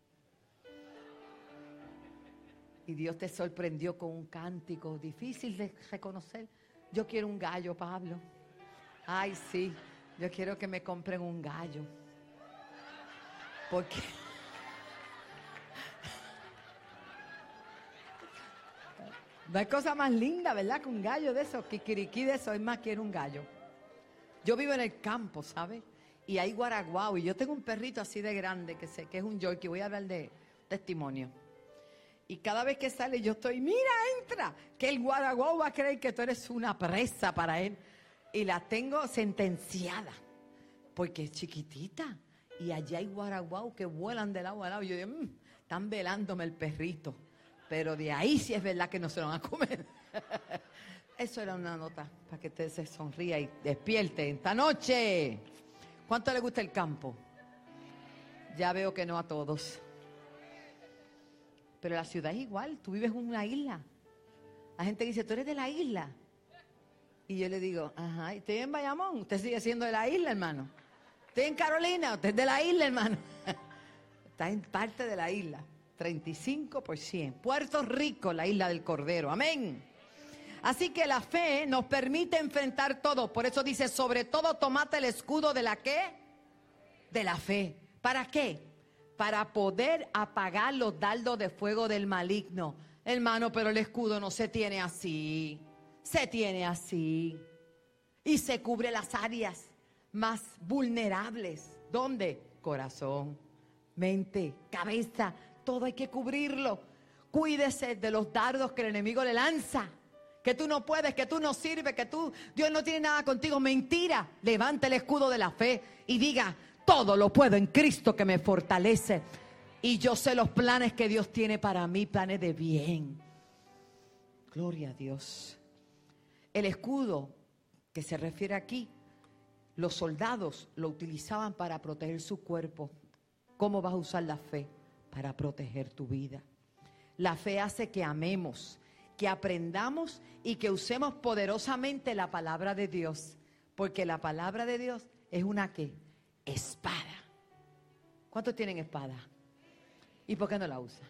Speaker 2: Y Dios te sorprendió con un cántico difícil de reconocer. Yo quiero un gallo, Pablo. Ay, sí, yo quiero que me compren un gallo. Porque no hay cosa más linda, ¿verdad? Que un gallo de esos, kikiriki de esos. Es más, quiero un gallo. Yo vivo en el campo, ¿sabes? Y hay guaraguao. Y yo tengo un perrito así de grande, que sé que es un yorkie. Voy a hablar de testimonio. Y cada vez que sale yo estoy, mira, entra. Que el guaraguao va a creer que tú eres una presa para él. Y la tengo sentenciada. Porque es chiquitita. Y allá hay guaraguao que vuelan de lado a lado. Y yo digo, mmm, están velándome el perrito. Pero de ahí sí es verdad que no se lo van a comer. Eso era una nota para que usted se sonría y despierte esta noche. ¿Cuánto le gusta el campo? Ya veo que no a todos. Pero la ciudad es igual. Tú vives en una isla. La gente dice, ¿tú eres de la isla? Y yo le digo, ajá, estoy en Bayamón. Usted sigue siendo de la isla, hermano. Estoy en Carolina. Usted es de la isla, hermano. Está en parte de la isla. treinta y cinco por ciento. Puerto Rico, la isla del Cordero. Amén. Así que la fe nos permite enfrentar todo. Por eso dice, sobre todo tomate el escudo de la ¿qué? De la fe. ¿Para qué? Para poder apagar los dardos de fuego del maligno. Hermano, pero el escudo no se tiene así. Se tiene así. Y se cubre las áreas más vulnerables. ¿Dónde? Corazón, mente, cabeza. Todo hay que cubrirlo. Cuídese de los dardos que el enemigo le lanza. Que tú no puedes, que tú no sirves, que tú, Dios no tiene nada contigo. Mentira. Levante el escudo de la fe y diga, todo lo puedo en Cristo que me fortalece. Y yo sé los planes que Dios tiene para mí, planes de bien. Gloria a Dios. El escudo que se refiere aquí, los soldados lo utilizaban para proteger su cuerpo. ¿Cómo vas a usar la fe? Para proteger tu vida. La fe hace que amemos, que aprendamos y que usemos poderosamente la palabra de Dios. Porque la palabra de Dios es una ¿qué? Espada. ¿Cuántos tienen espada? ¿Y por qué no la usa?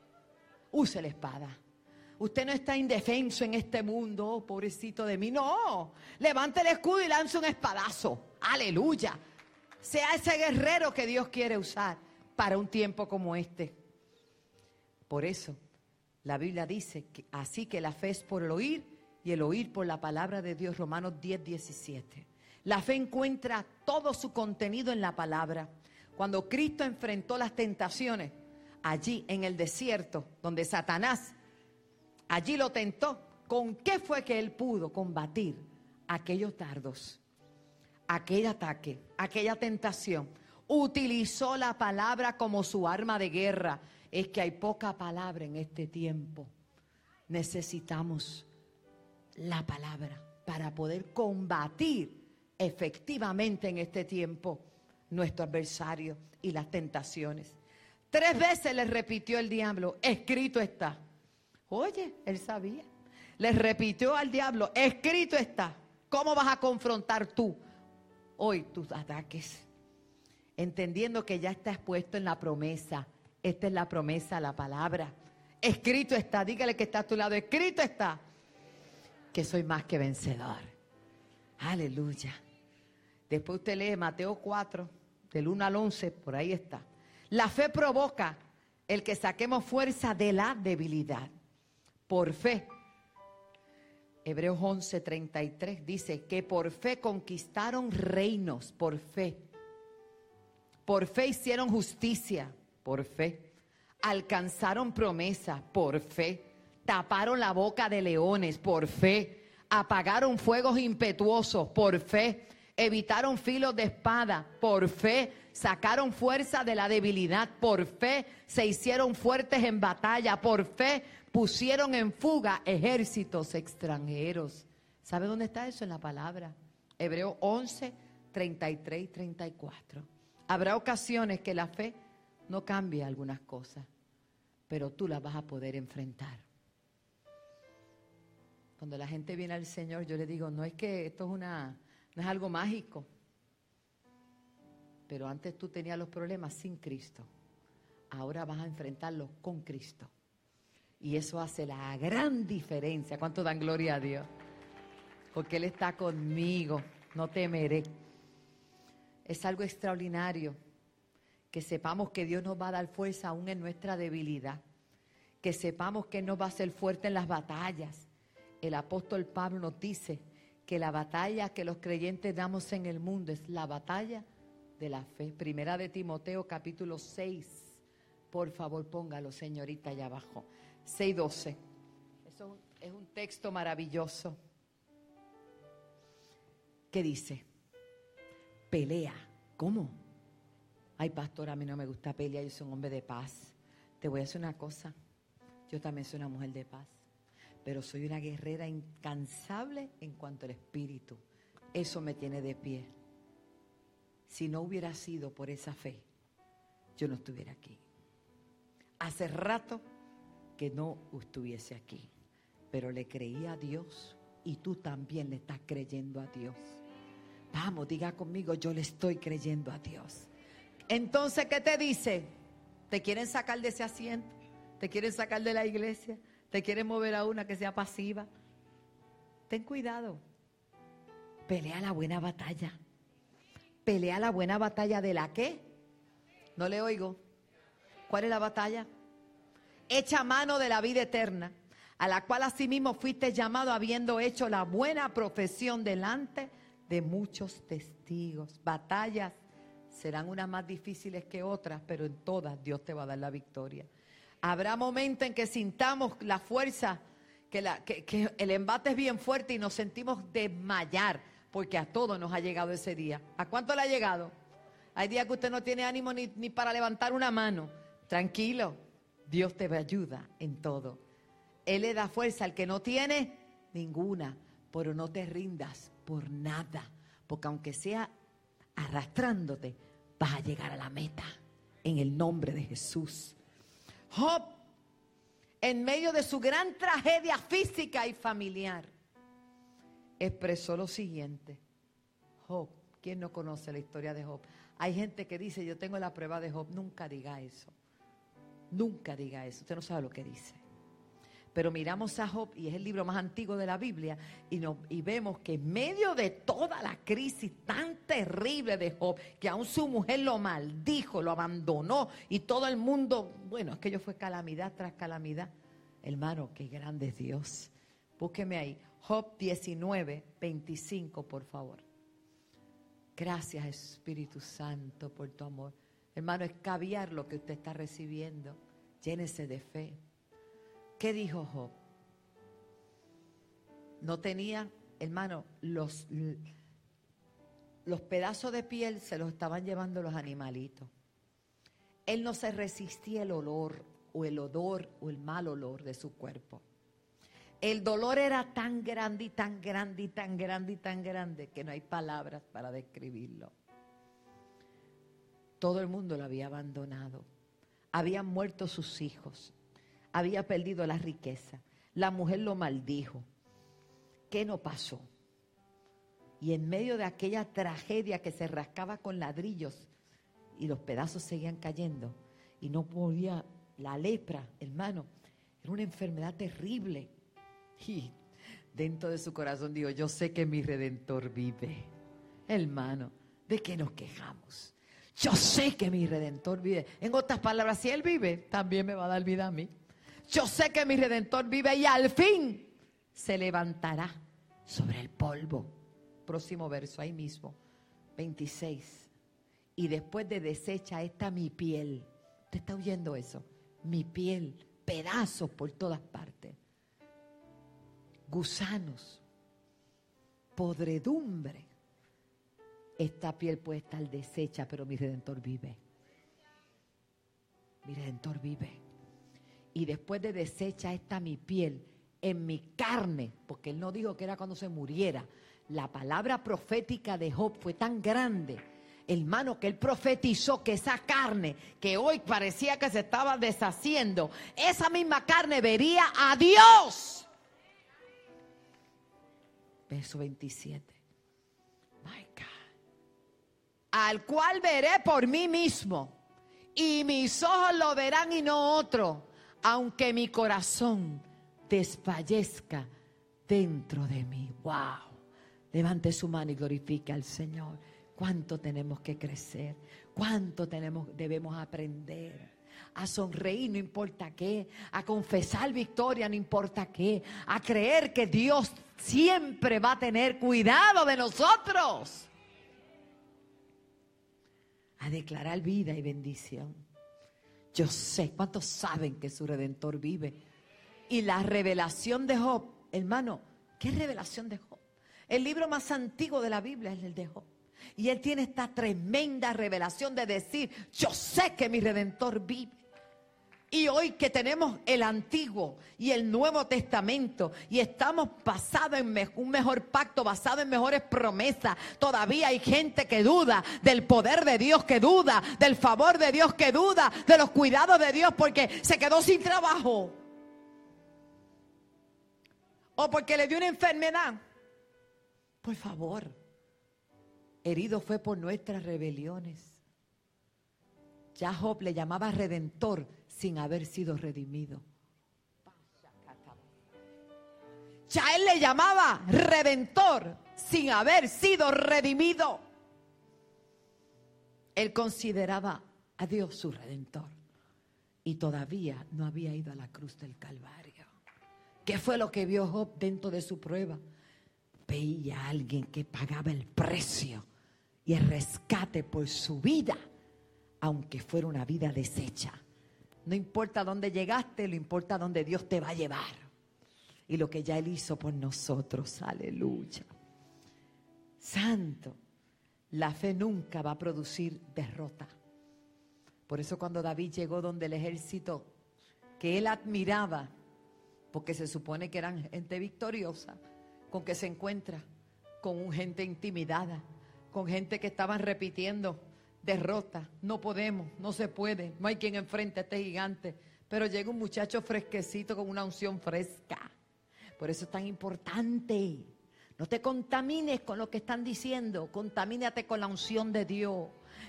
Speaker 2: Use la espada. Usted no está indefenso en este mundo, oh, pobrecito de mí. No, levante el escudo y lance un espadazo. Aleluya. Sea ese guerrero que Dios quiere usar para un tiempo como este. Por eso, la Biblia dice que así que la fe es por el oír y el oír por la palabra de Dios. Romanos diez, diecisiete. La fe encuentra todo su contenido en la palabra. Cuando Cristo enfrentó las tentaciones, allí en el desierto, donde Satanás, allí lo tentó, ¿con qué fue que él pudo combatir aquellos dardos, aquel ataque, aquella tentación? Utilizó la palabra como su arma de guerra. Es que hay poca palabra en este tiempo. Necesitamos la palabra para poder combatir efectivamente en este tiempo nuestro adversario y las tentaciones. Tres veces le repitió el diablo, escrito está. Oye, él sabía. Le repitió al diablo, escrito está. ¿Cómo vas a confrontar tú hoy tus ataques? Entendiendo que ya estás puesto en la promesa. Esta es la promesa, la palabra. Escrito está, dígale que está a tu lado, escrito está, que soy más que vencedor. Aleluya. Después usted lee Mateo cuatro, del uno al once, por ahí está. La fe provoca el que saquemos fuerza de la debilidad. Por fe. Hebreos once, treinta y tres dice que por fe conquistaron reinos, por fe. Por fe hicieron justicia, por fe. Alcanzaron promesa, por fe. Taparon la boca de leones, por fe. Apagaron fuegos impetuosos, por fe. Evitaron filos de espada, por fe. Sacaron fuerza de la debilidad, por fe. Se hicieron fuertes en batalla, por fe. Pusieron en fuga ejércitos extranjeros. ¿Sabe dónde está eso? En la palabra. Hebreos once, treinta y tres y treinta y cuatro. Habrá ocasiones que la fe no cambia algunas cosas, pero tú las vas a poder enfrentar. Cuando la gente viene al Señor, yo le digo, no es que esto es una, no es algo mágico. Pero antes tú tenías los problemas sin Cristo. Ahora vas a enfrentarlos con Cristo. Y eso hace la gran diferencia. ¿Cuánto dan gloria a Dios? Porque Él está conmigo, no temeré. Es algo extraordinario que sepamos que Dios nos va a dar fuerza aún en nuestra debilidad. Que sepamos que Él nos va a hacer fuerte en las batallas. El apóstol Pablo nos dice que la batalla que los creyentes damos en el mundo es la batalla de la fe. Primera de Timoteo capítulo seis. Por favor, póngalo, señorita, allá abajo. seis doce. Eso es un texto maravilloso. ¿Qué dice? Pelea. ¿Cómo? Ay, pastor, a mí no me gusta pelear, yo soy un hombre de paz. Te voy a decir una cosa. Yo también soy una mujer de paz. Pero soy una guerrera incansable en cuanto al espíritu. Eso me tiene de pie. Si no hubiera sido por esa fe, yo no estuviera aquí. Hace rato que no estuviese aquí. Pero le creí a Dios y tú también le estás creyendo a Dios. Vamos, diga conmigo, yo le estoy creyendo a Dios. Entonces, ¿qué te dice? ¿Te quieren sacar de ese asiento? ¿Te quieren sacar de la iglesia? ¿Te quieren mover a una que sea pasiva? Ten cuidado. Pelea la buena batalla. Pelea la buena batalla de la ¿qué? No le oigo. ¿Cuál es la batalla? Echa mano de la vida eterna, a la cual asimismo fuiste llamado habiendo hecho la buena profesión delante de muchos testigos. Batallas serán unas más difíciles que otras, pero en todas Dios te va a dar la victoria. Habrá momentos en que sintamos la fuerza, que, la, que, que el embate es bien fuerte y nos sentimos desmayar, porque a todos nos ha llegado ese día. ¿A cuánto le ha llegado? Hay días que usted no tiene ánimo ni, ni para levantar una mano. Tranquilo, Dios te ayuda en todo. Él le da fuerza al que no tiene ninguna, pero no te rindas por nada, porque aunque sea arrastrándote, vas a llegar a la meta en el nombre de Jesús. Job, en medio de su gran tragedia física y familiar, expresó lo siguiente. Job, ¿quién no conoce la historia de Job? Hay gente que dice, yo tengo la prueba de Job. Nunca diga eso. Nunca diga eso. Usted no sabe lo que dice. Pero miramos a Job, y es el libro más antiguo de la Biblia, y, nos, y vemos que en medio de toda la crisis tan terrible de Job, que aún su mujer lo maldijo, lo abandonó, y todo el mundo, bueno, es que yo fue calamidad tras calamidad. Hermano, qué grande es Dios. Búsqueme ahí, Job diecinueve, veinticinco, por favor. Gracias, Espíritu Santo, por tu amor. Hermano, es caviar lo que usted está recibiendo. Llénese de fe. ¿Qué dijo Job? No tenía, hermano, los, los pedazos de piel se los estaban llevando los animalitos. Él no se resistía el olor o el odor o el mal olor de su cuerpo. El dolor era tan grande y tan grande y tan grande y tan grande que no hay palabras para describirlo. Todo el mundo lo había abandonado. Habían muerto sus hijos. Había perdido la riqueza. La mujer lo maldijo. ¿Qué no pasó? Y en medio de aquella tragedia que se rascaba con ladrillos y los pedazos seguían cayendo y no podía, la lepra, hermano, era una enfermedad terrible. Y dentro de su corazón dijo, yo sé que mi Redentor vive. Hermano, ¿de qué nos quejamos? Yo sé que mi Redentor vive. En otras palabras, si Él vive, también me va a dar vida a mí. Yo sé que mi Redentor vive y al fin se levantará sobre el polvo. Próximo verso, ahí mismo, veintiséis. Y después de deshecha esta mi piel. ¿Usted está oyendo eso? Mi piel, pedazos por todas partes. Gusanos, podredumbre. Esta piel puede estar deshecha, pero mi Redentor vive. Mi Redentor vive. Y después de deshecha esta mi piel, en mi carne, porque Él no dijo que era cuando se muriera. La palabra profética de Job fue tan grande, hermano, que Él profetizó que esa carne, que hoy parecía que se estaba deshaciendo, esa misma carne vería a Dios. Verso veintisiete. My God. Al cual veré por mí mismo, y mis ojos lo verán y no otro, aunque mi corazón desfallezca dentro de mí. Wow. Levante su mano y glorifique al Señor. Cuánto tenemos que crecer, cuánto tenemos, debemos aprender. A sonreír no importa qué, a confesar victoria no importa qué, a creer que Dios siempre va a tener cuidado de nosotros, a declarar vida y bendición. Yo sé, ¿cuántos saben que su Redentor vive? Y la revelación de Job, hermano, ¿qué revelación de Job? El libro más antiguo de la Biblia es el de Job. Y él tiene esta tremenda revelación de decir, yo sé que mi Redentor vive. Y hoy que tenemos el Antiguo y el Nuevo Testamento y estamos basados en me- un mejor pacto, basado en mejores promesas, todavía hay gente que duda del poder de Dios, que duda del favor de Dios, que duda de los cuidados de Dios porque se quedó sin trabajo o porque le dio una enfermedad. Por favor, herido fue por nuestras rebeliones. Ya Job le llamaba Redentor sin haber sido redimido. Ya él le llamaba Redentor sin haber sido redimido. Él consideraba a Dios su Redentor y todavía no había ido a la cruz del Calvario. ¿Qué fue lo que vio Job dentro de su prueba? Veía a alguien que pagaba el precio y el rescate por su vida, aunque fuera una vida deshecha. No importa dónde llegaste, lo importa dónde Dios te va a llevar. Y lo que ya Él hizo por nosotros, aleluya. Santo, la fe nunca va a producir derrota. Por eso cuando David llegó donde el ejército que él admiraba, porque se supone que eran gente victoriosa, con que se encuentra con un gente intimidada, con gente que estaban repitiendo derrota, no podemos, no se puede, no hay quien enfrente a este gigante. Pero llega un muchacho fresquecito con una unción fresca. Por eso es tan importante. No te contamines con lo que están diciendo, contamínate con la unción de Dios.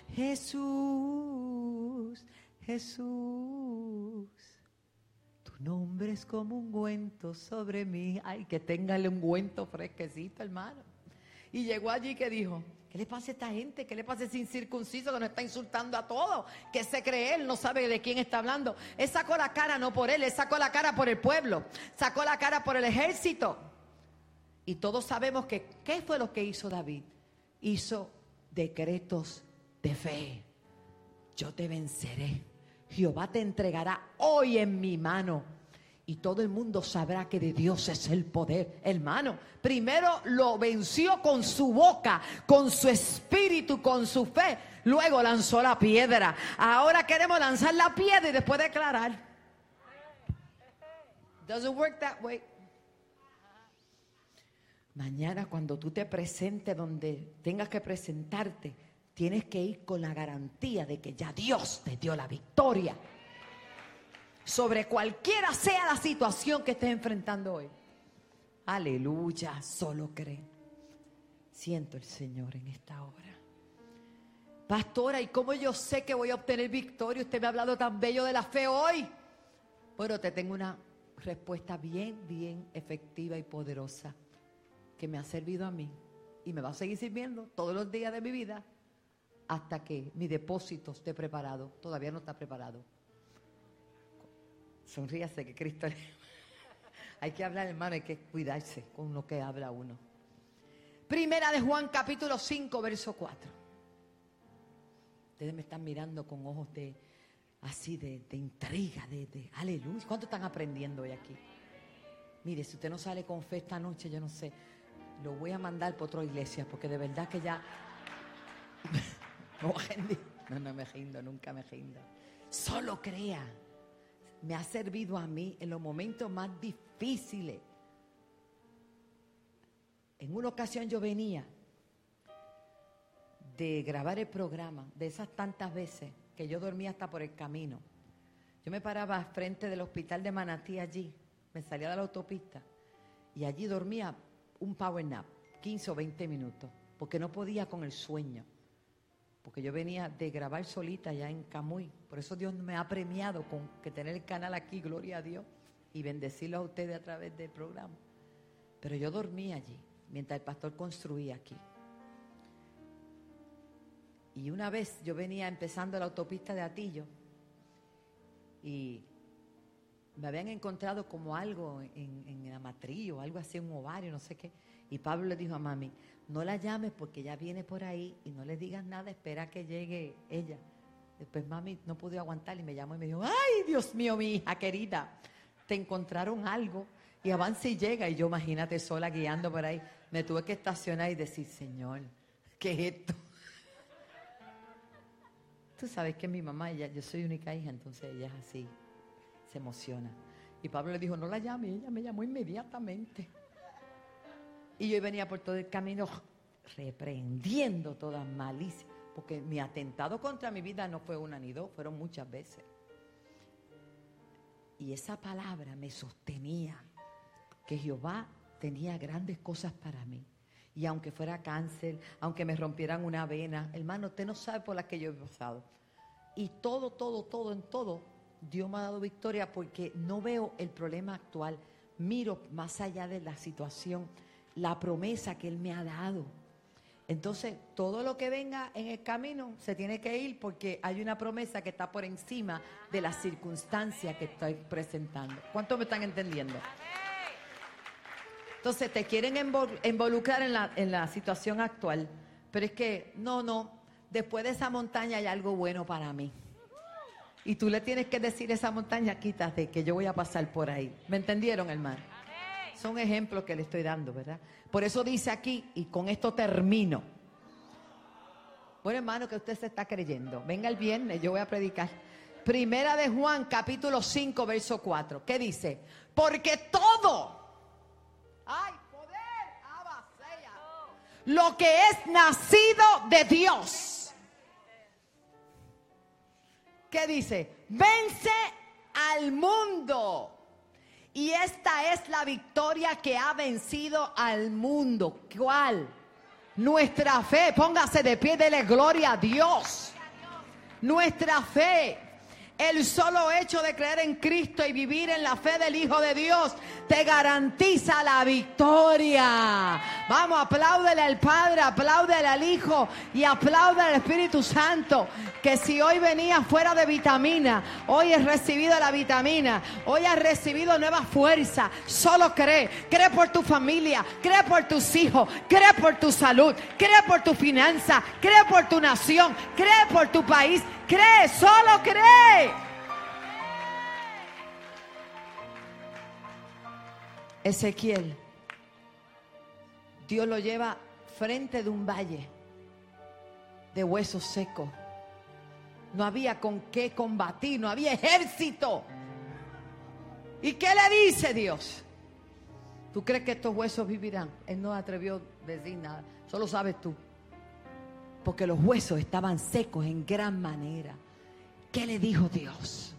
Speaker 2: Jesús, Jesús, tu nombre es como un ungüento sobre mí. Ay, que tenga el ungüento fresquecito, hermano. Y llegó allí que dijo, ¿qué le pasa a esta gente? ¿Qué le pasa a ese incircunciso que nos está insultando a todos? ¿Qué se cree él? No sabe de quién está hablando. Él sacó la cara no por él, él sacó la cara por el pueblo, sacó la cara por el ejército. Y todos sabemos que, ¿qué fue lo que hizo David? Hizo decretos de fe. Yo te venceré. Jehová te entregará hoy en mi mano. Y todo el mundo sabrá que de Dios es el poder. Hermano, primero lo venció con su boca, con su espíritu, con su fe. Luego lanzó la piedra. Ahora queremos lanzar la piedra y después declarar. Doesn't work that way. Mañana cuando tú te presentes donde tengas que presentarte, tienes que ir con la garantía de que ya Dios te dio la victoria sobre cualquiera sea la situación que estés enfrentando hoy. Aleluya, solo cree. Siento el Señor en esta hora. Pastora, ¿y cómo yo sé que voy a obtener victoria? Usted me ha hablado tan bello de la fe hoy. Bueno, te tengo una respuesta bien, bien efectiva y poderosa que me ha servido a mí y me va a seguir sirviendo todos los días de mi vida hasta que mi depósito esté preparado. Todavía no está preparado. Sonríase que Cristo le... Hay que hablar, hermano, hay que cuidarse con lo que habla uno. Primera de Juan, capítulo cinco, verso cuatro. Ustedes me están mirando con ojos de así de, de intriga, de, de aleluya. ¿Cuánto están aprendiendo hoy aquí? Mire, si usted no sale con fe esta noche, yo no sé, lo voy a mandar por otra iglesia, porque de verdad que ya no, no, no me rindo, nunca me rindo. Solo crea. Me ha servido a mí en los momentos más difíciles. En una ocasión yo venía de grabar el programa, de esas tantas veces que yo dormía hasta por el camino. Yo me paraba frente del hospital de Manatí allí, me salía de la autopista y allí dormía un power nap, quince o veinte minutos, porque no podía con el sueño. Porque yo venía de grabar solita allá en Camuy. Por eso Dios me ha premiado con que tener el canal aquí, gloria a Dios, y bendecirlo a ustedes a través del programa. Pero yo dormía allí, mientras el pastor construía aquí. Y una vez yo venía empezando la autopista de Atillo y me habían encontrado como algo en, en la matriz o algo así, un ovario, no sé qué. Y Pablo le dijo a mami, no la llames porque ella viene por ahí y no le digas nada, espera que llegue ella. Después mami no pudo aguantar y me llamó y me dijo, ay, Dios mío, mi hija querida, te encontraron algo y avanza y llega. Y yo, imagínate, sola guiando por ahí, me tuve que estacionar y decir, Señor, ¿qué es esto? Tú sabes que mi mamá, ella, yo soy única hija, entonces ella es así, se emociona. Y Pablo le dijo, no la llame, ella me llamó inmediatamente. Y yo venía por todo el camino reprendiendo todas malicias, porque mi atentado contra mi vida no fue una ni dos, fueron muchas veces. Y esa palabra me sostenía que Jehová tenía grandes cosas para mí. Y aunque fuera cáncer, aunque me rompieran una vena, hermano, usted no sabe por las que yo he pasado. Y todo, todo, todo, en todo, Dios me ha dado victoria porque no veo el problema actual. Miro más allá de la situación, la promesa que Él me ha dado. Entonces, todo lo que venga en el camino se tiene que ir porque hay una promesa que está por encima de las circunstancias que estoy presentando. ¿Cuántos me están entendiendo? Entonces, te quieren involucrar en la, en la situación actual, pero es que, no, no, después de esa montaña hay algo bueno para mí. Y tú le tienes que decir a esa montaña, quítate, que yo voy a pasar por ahí. ¿Me entendieron, hermano? Son ejemplos que le estoy dando, ¿verdad? Por eso dice aquí, y con esto termino. Bueno, hermano, que usted se está creyendo. Venga el viernes, yo voy a predicar. Primera de Juan, capítulo cinco, verso cuatro. ¿Qué dice? Porque todo... ¡Ay, poder! ¡Abasea! Lo que es nacido de Dios. ¿Qué dice? Vence al mundo. Y esta es la victoria que ha vencido al mundo. ¿Cuál? Nuestra fe. Póngase de pie, dele gloria a Dios. Nuestra fe. El solo hecho de creer en Cristo y vivir en la fe del Hijo de Dios te garantiza la victoria. Vamos, apláudele al Padre, apláudele al Hijo y apláudele al Espíritu Santo. Que si hoy venías fuera de vitamina, hoy has recibido la vitamina, hoy has recibido nueva fuerza. Solo cree, cree por tu familia, cree por tus hijos, cree por tu salud, cree por tu finanza, cree por tu nación, cree por tu país. Cree, solo cree. Ezequiel, Dios lo lleva frente de un valle de huesos secos. No había con qué combatir, no había ejército. ¿Y qué le dice Dios? ¿Tú crees que estos huesos vivirán? Él no atrevió a decir nada, solo sabes tú. Porque los huesos estaban secos en gran manera. ¿Qué le dijo Dios?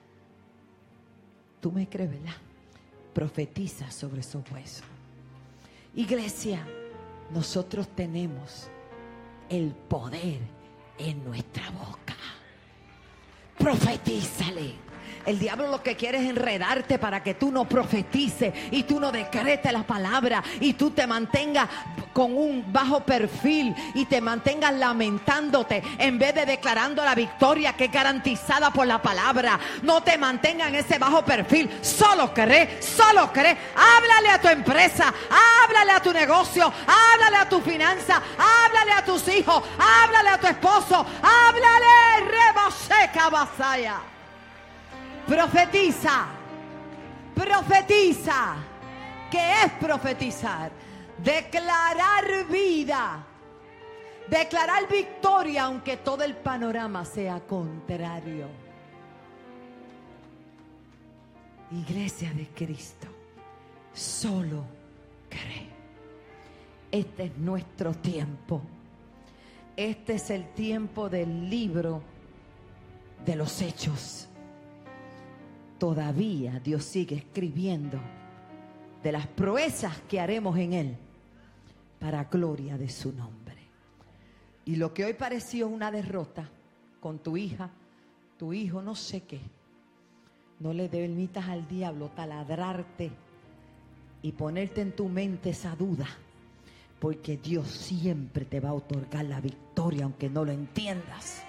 Speaker 2: Tú me crees, ¿verdad? Profetiza sobre esos huesos. Iglesia, nosotros tenemos el poder en nuestra boca. Profetízale. El diablo lo que quiere es enredarte para que tú no profetices y tú no decretes la palabra y tú te mantengas con un bajo perfil y te mantengas lamentándote en vez de declarando la victoria que es garantizada por la palabra. No te mantengas en ese bajo perfil. Solo cree, solo cree. Háblale a tu empresa, háblale a tu negocio, háblale a tu finanza, háblale a tus hijos, háblale a tu esposo, háblale, reboseca vasaya. Profetiza, profetiza. ¿Qué es profetizar? Declarar vida, declarar victoria aunque todo el panorama sea contrario. Iglesia de Cristo, solo cree. Este es nuestro tiempo. Este es el tiempo del libro de los Hechos. Todavía Dios sigue escribiendo de las proezas que haremos en Él para gloria de su nombre. Y lo que hoy pareció una derrota con tu hija, tu hijo, no sé qué, no le permitas al diablo taladrarte y ponerte en tu mente esa duda, porque Dios siempre te va a otorgar la victoria aunque no lo entiendas.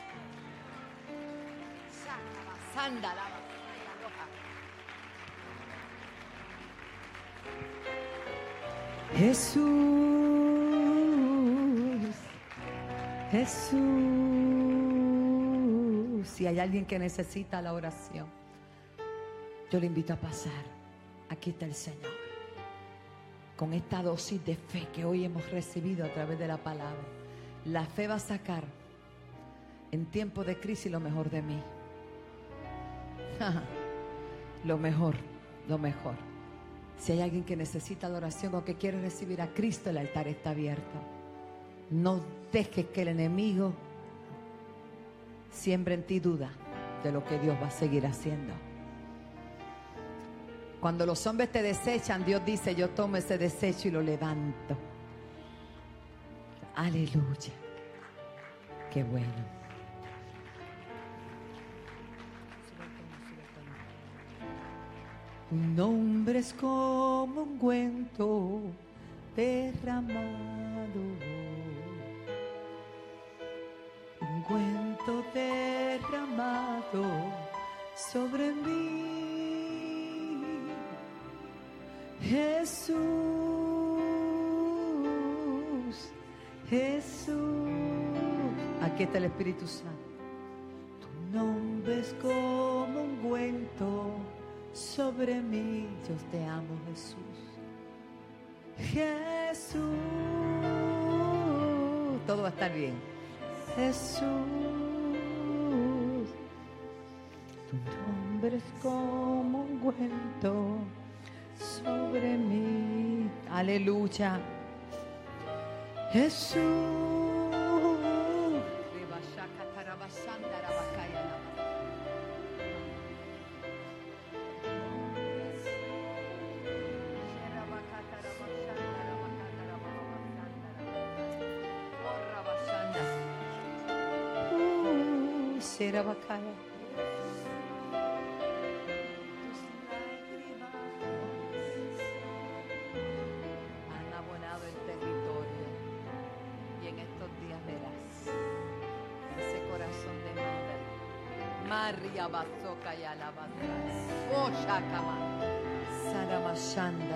Speaker 2: Jesús, Jesús. Si hay alguien que necesita la oración, yo le invito a pasar. Aquí está el Señor, con esta dosis de fe que hoy hemos recibido a través de la palabra. La fe va a sacar en tiempo de crisis lo mejor de mí. Lo mejor, lo mejor. Si hay alguien que necesita la oración o que quiere recibir a Cristo, el altar está abierto. No dejes que el enemigo siembre en ti duda de lo que Dios va a seguir haciendo. Cuando los hombres te desechan, Dios dice: yo tomo ese desecho y lo levanto. Aleluya. Qué bueno. Un nombre es como un ungüento derramado, ungüento derramado sobre mí, Jesús, Jesús. Aquí está el Espíritu Santo. Tu nombre es como un ungüento sobre mí. Yo te amo, Jesús. Jesús. Todo va a estar bien. Jesús. Tu nombre es como un ungüento sobre mí. Aleluya. Jesús. Será bacana. Han abonado el territorio y en estos días verás ese corazón de madre. María Bazoca y Alabanza. Oh, Shakama. Saramashanda.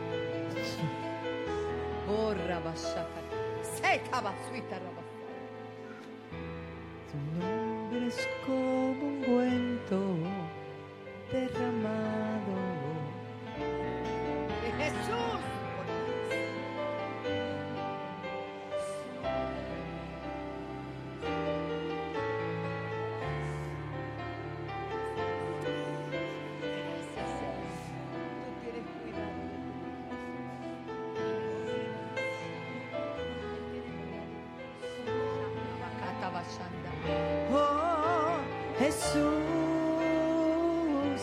Speaker 2: Oh, Rabashaka. Seca Basuita Rabashaka. Tu nombre es como un ungüento derramado de Jesús. Gracias, Señor. Tú tienes cuidado. Oh, Jesús.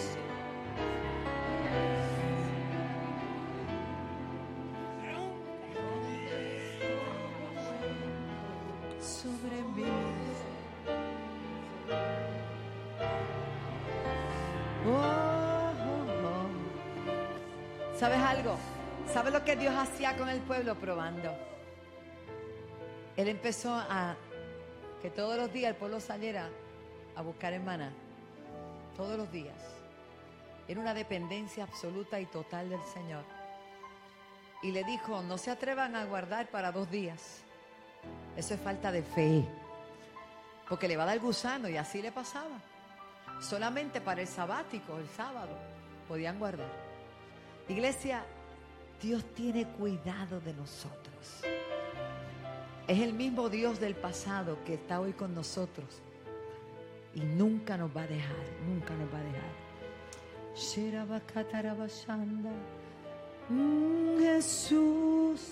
Speaker 2: Sobre mí. Oh, oh, oh. ¿Sabes algo? ¿Sabes lo que Dios hacía con el pueblo? Probando. Él empezó a que todos los días el pueblo saliera a buscar el maná. Todos los días. Era una dependencia absoluta y total del Señor. Y le dijo, no se atrevan a guardar para dos días. Eso es falta de fe. Porque le va a dar gusano y así le pasaba. Solamente para el sabático, el sábado, podían guardar. Iglesia, Dios tiene cuidado de nosotros. Es el mismo Dios del pasado que está hoy con nosotros. Y nunca nos va a dejar, nunca nos va a dejar. Shirabakatarabashanda. Mm, Jesús.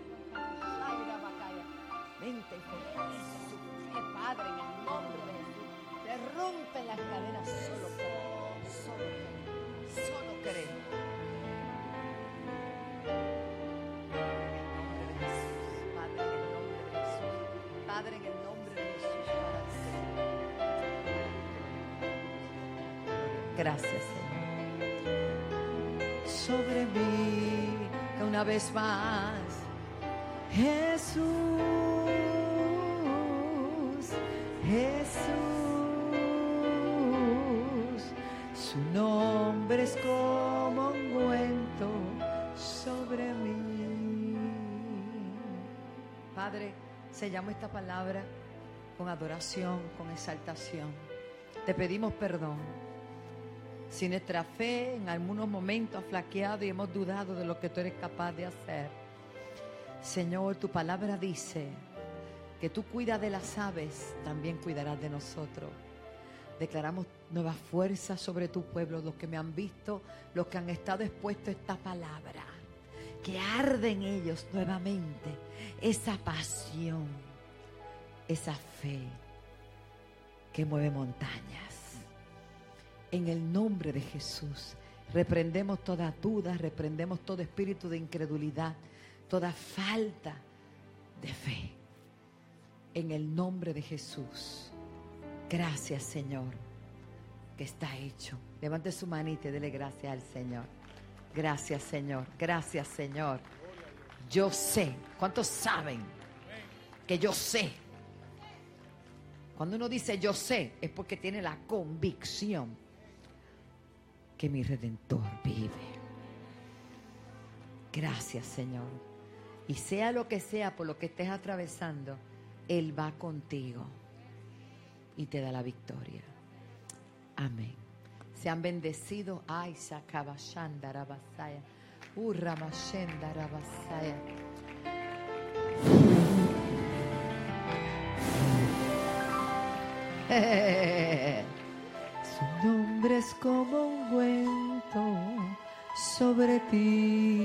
Speaker 2: Vente, hijo de Jesús. Padre, en el nombre de Jesús. Te rompen las cadenas. Solo cree, solo cree, solo cree. Padre, en el nombre de Jesús, Padre. Gracias, Señor. Sobre mí, que una vez más, Jesús, Jesús, su nombre es como ungüento sobre mí. Padre, sellamos esta palabra con adoración, con exaltación. Te pedimos perdón. Si nuestra fe en algunos momentos ha flaqueado y hemos dudado de lo que tú eres capaz de hacer. Señor, tu palabra dice que tú cuidas de las aves, también cuidarás de nosotros. Declaramos nuevas fuerzas sobre tu pueblo, los que me han visto, los que han estado expuestos a esta palabra. Que arde en ellos nuevamente esa pasión, esa fe que mueve montañas. En el nombre de Jesús, reprendemos toda duda, reprendemos todo espíritu de incredulidad, toda falta de fe. En el nombre de Jesús. Gracias, Señor, que está hecho. Levante su manita y dele gracias al Señor. Gracias, Señor. Gracias, Señor. Yo sé. ¿Cuántos saben que yo sé? Cuando uno dice yo sé, es porque tiene la convicción que mi Redentor vive. Gracias, Señor. Y sea lo que sea por lo que estés atravesando, Él va contigo y te da la victoria. Amén. Sean bendecidos. Ay, Sakabashanda Rabasaya. Urramashenda Rabasaya. Su nombre es como ungüento sobre ti.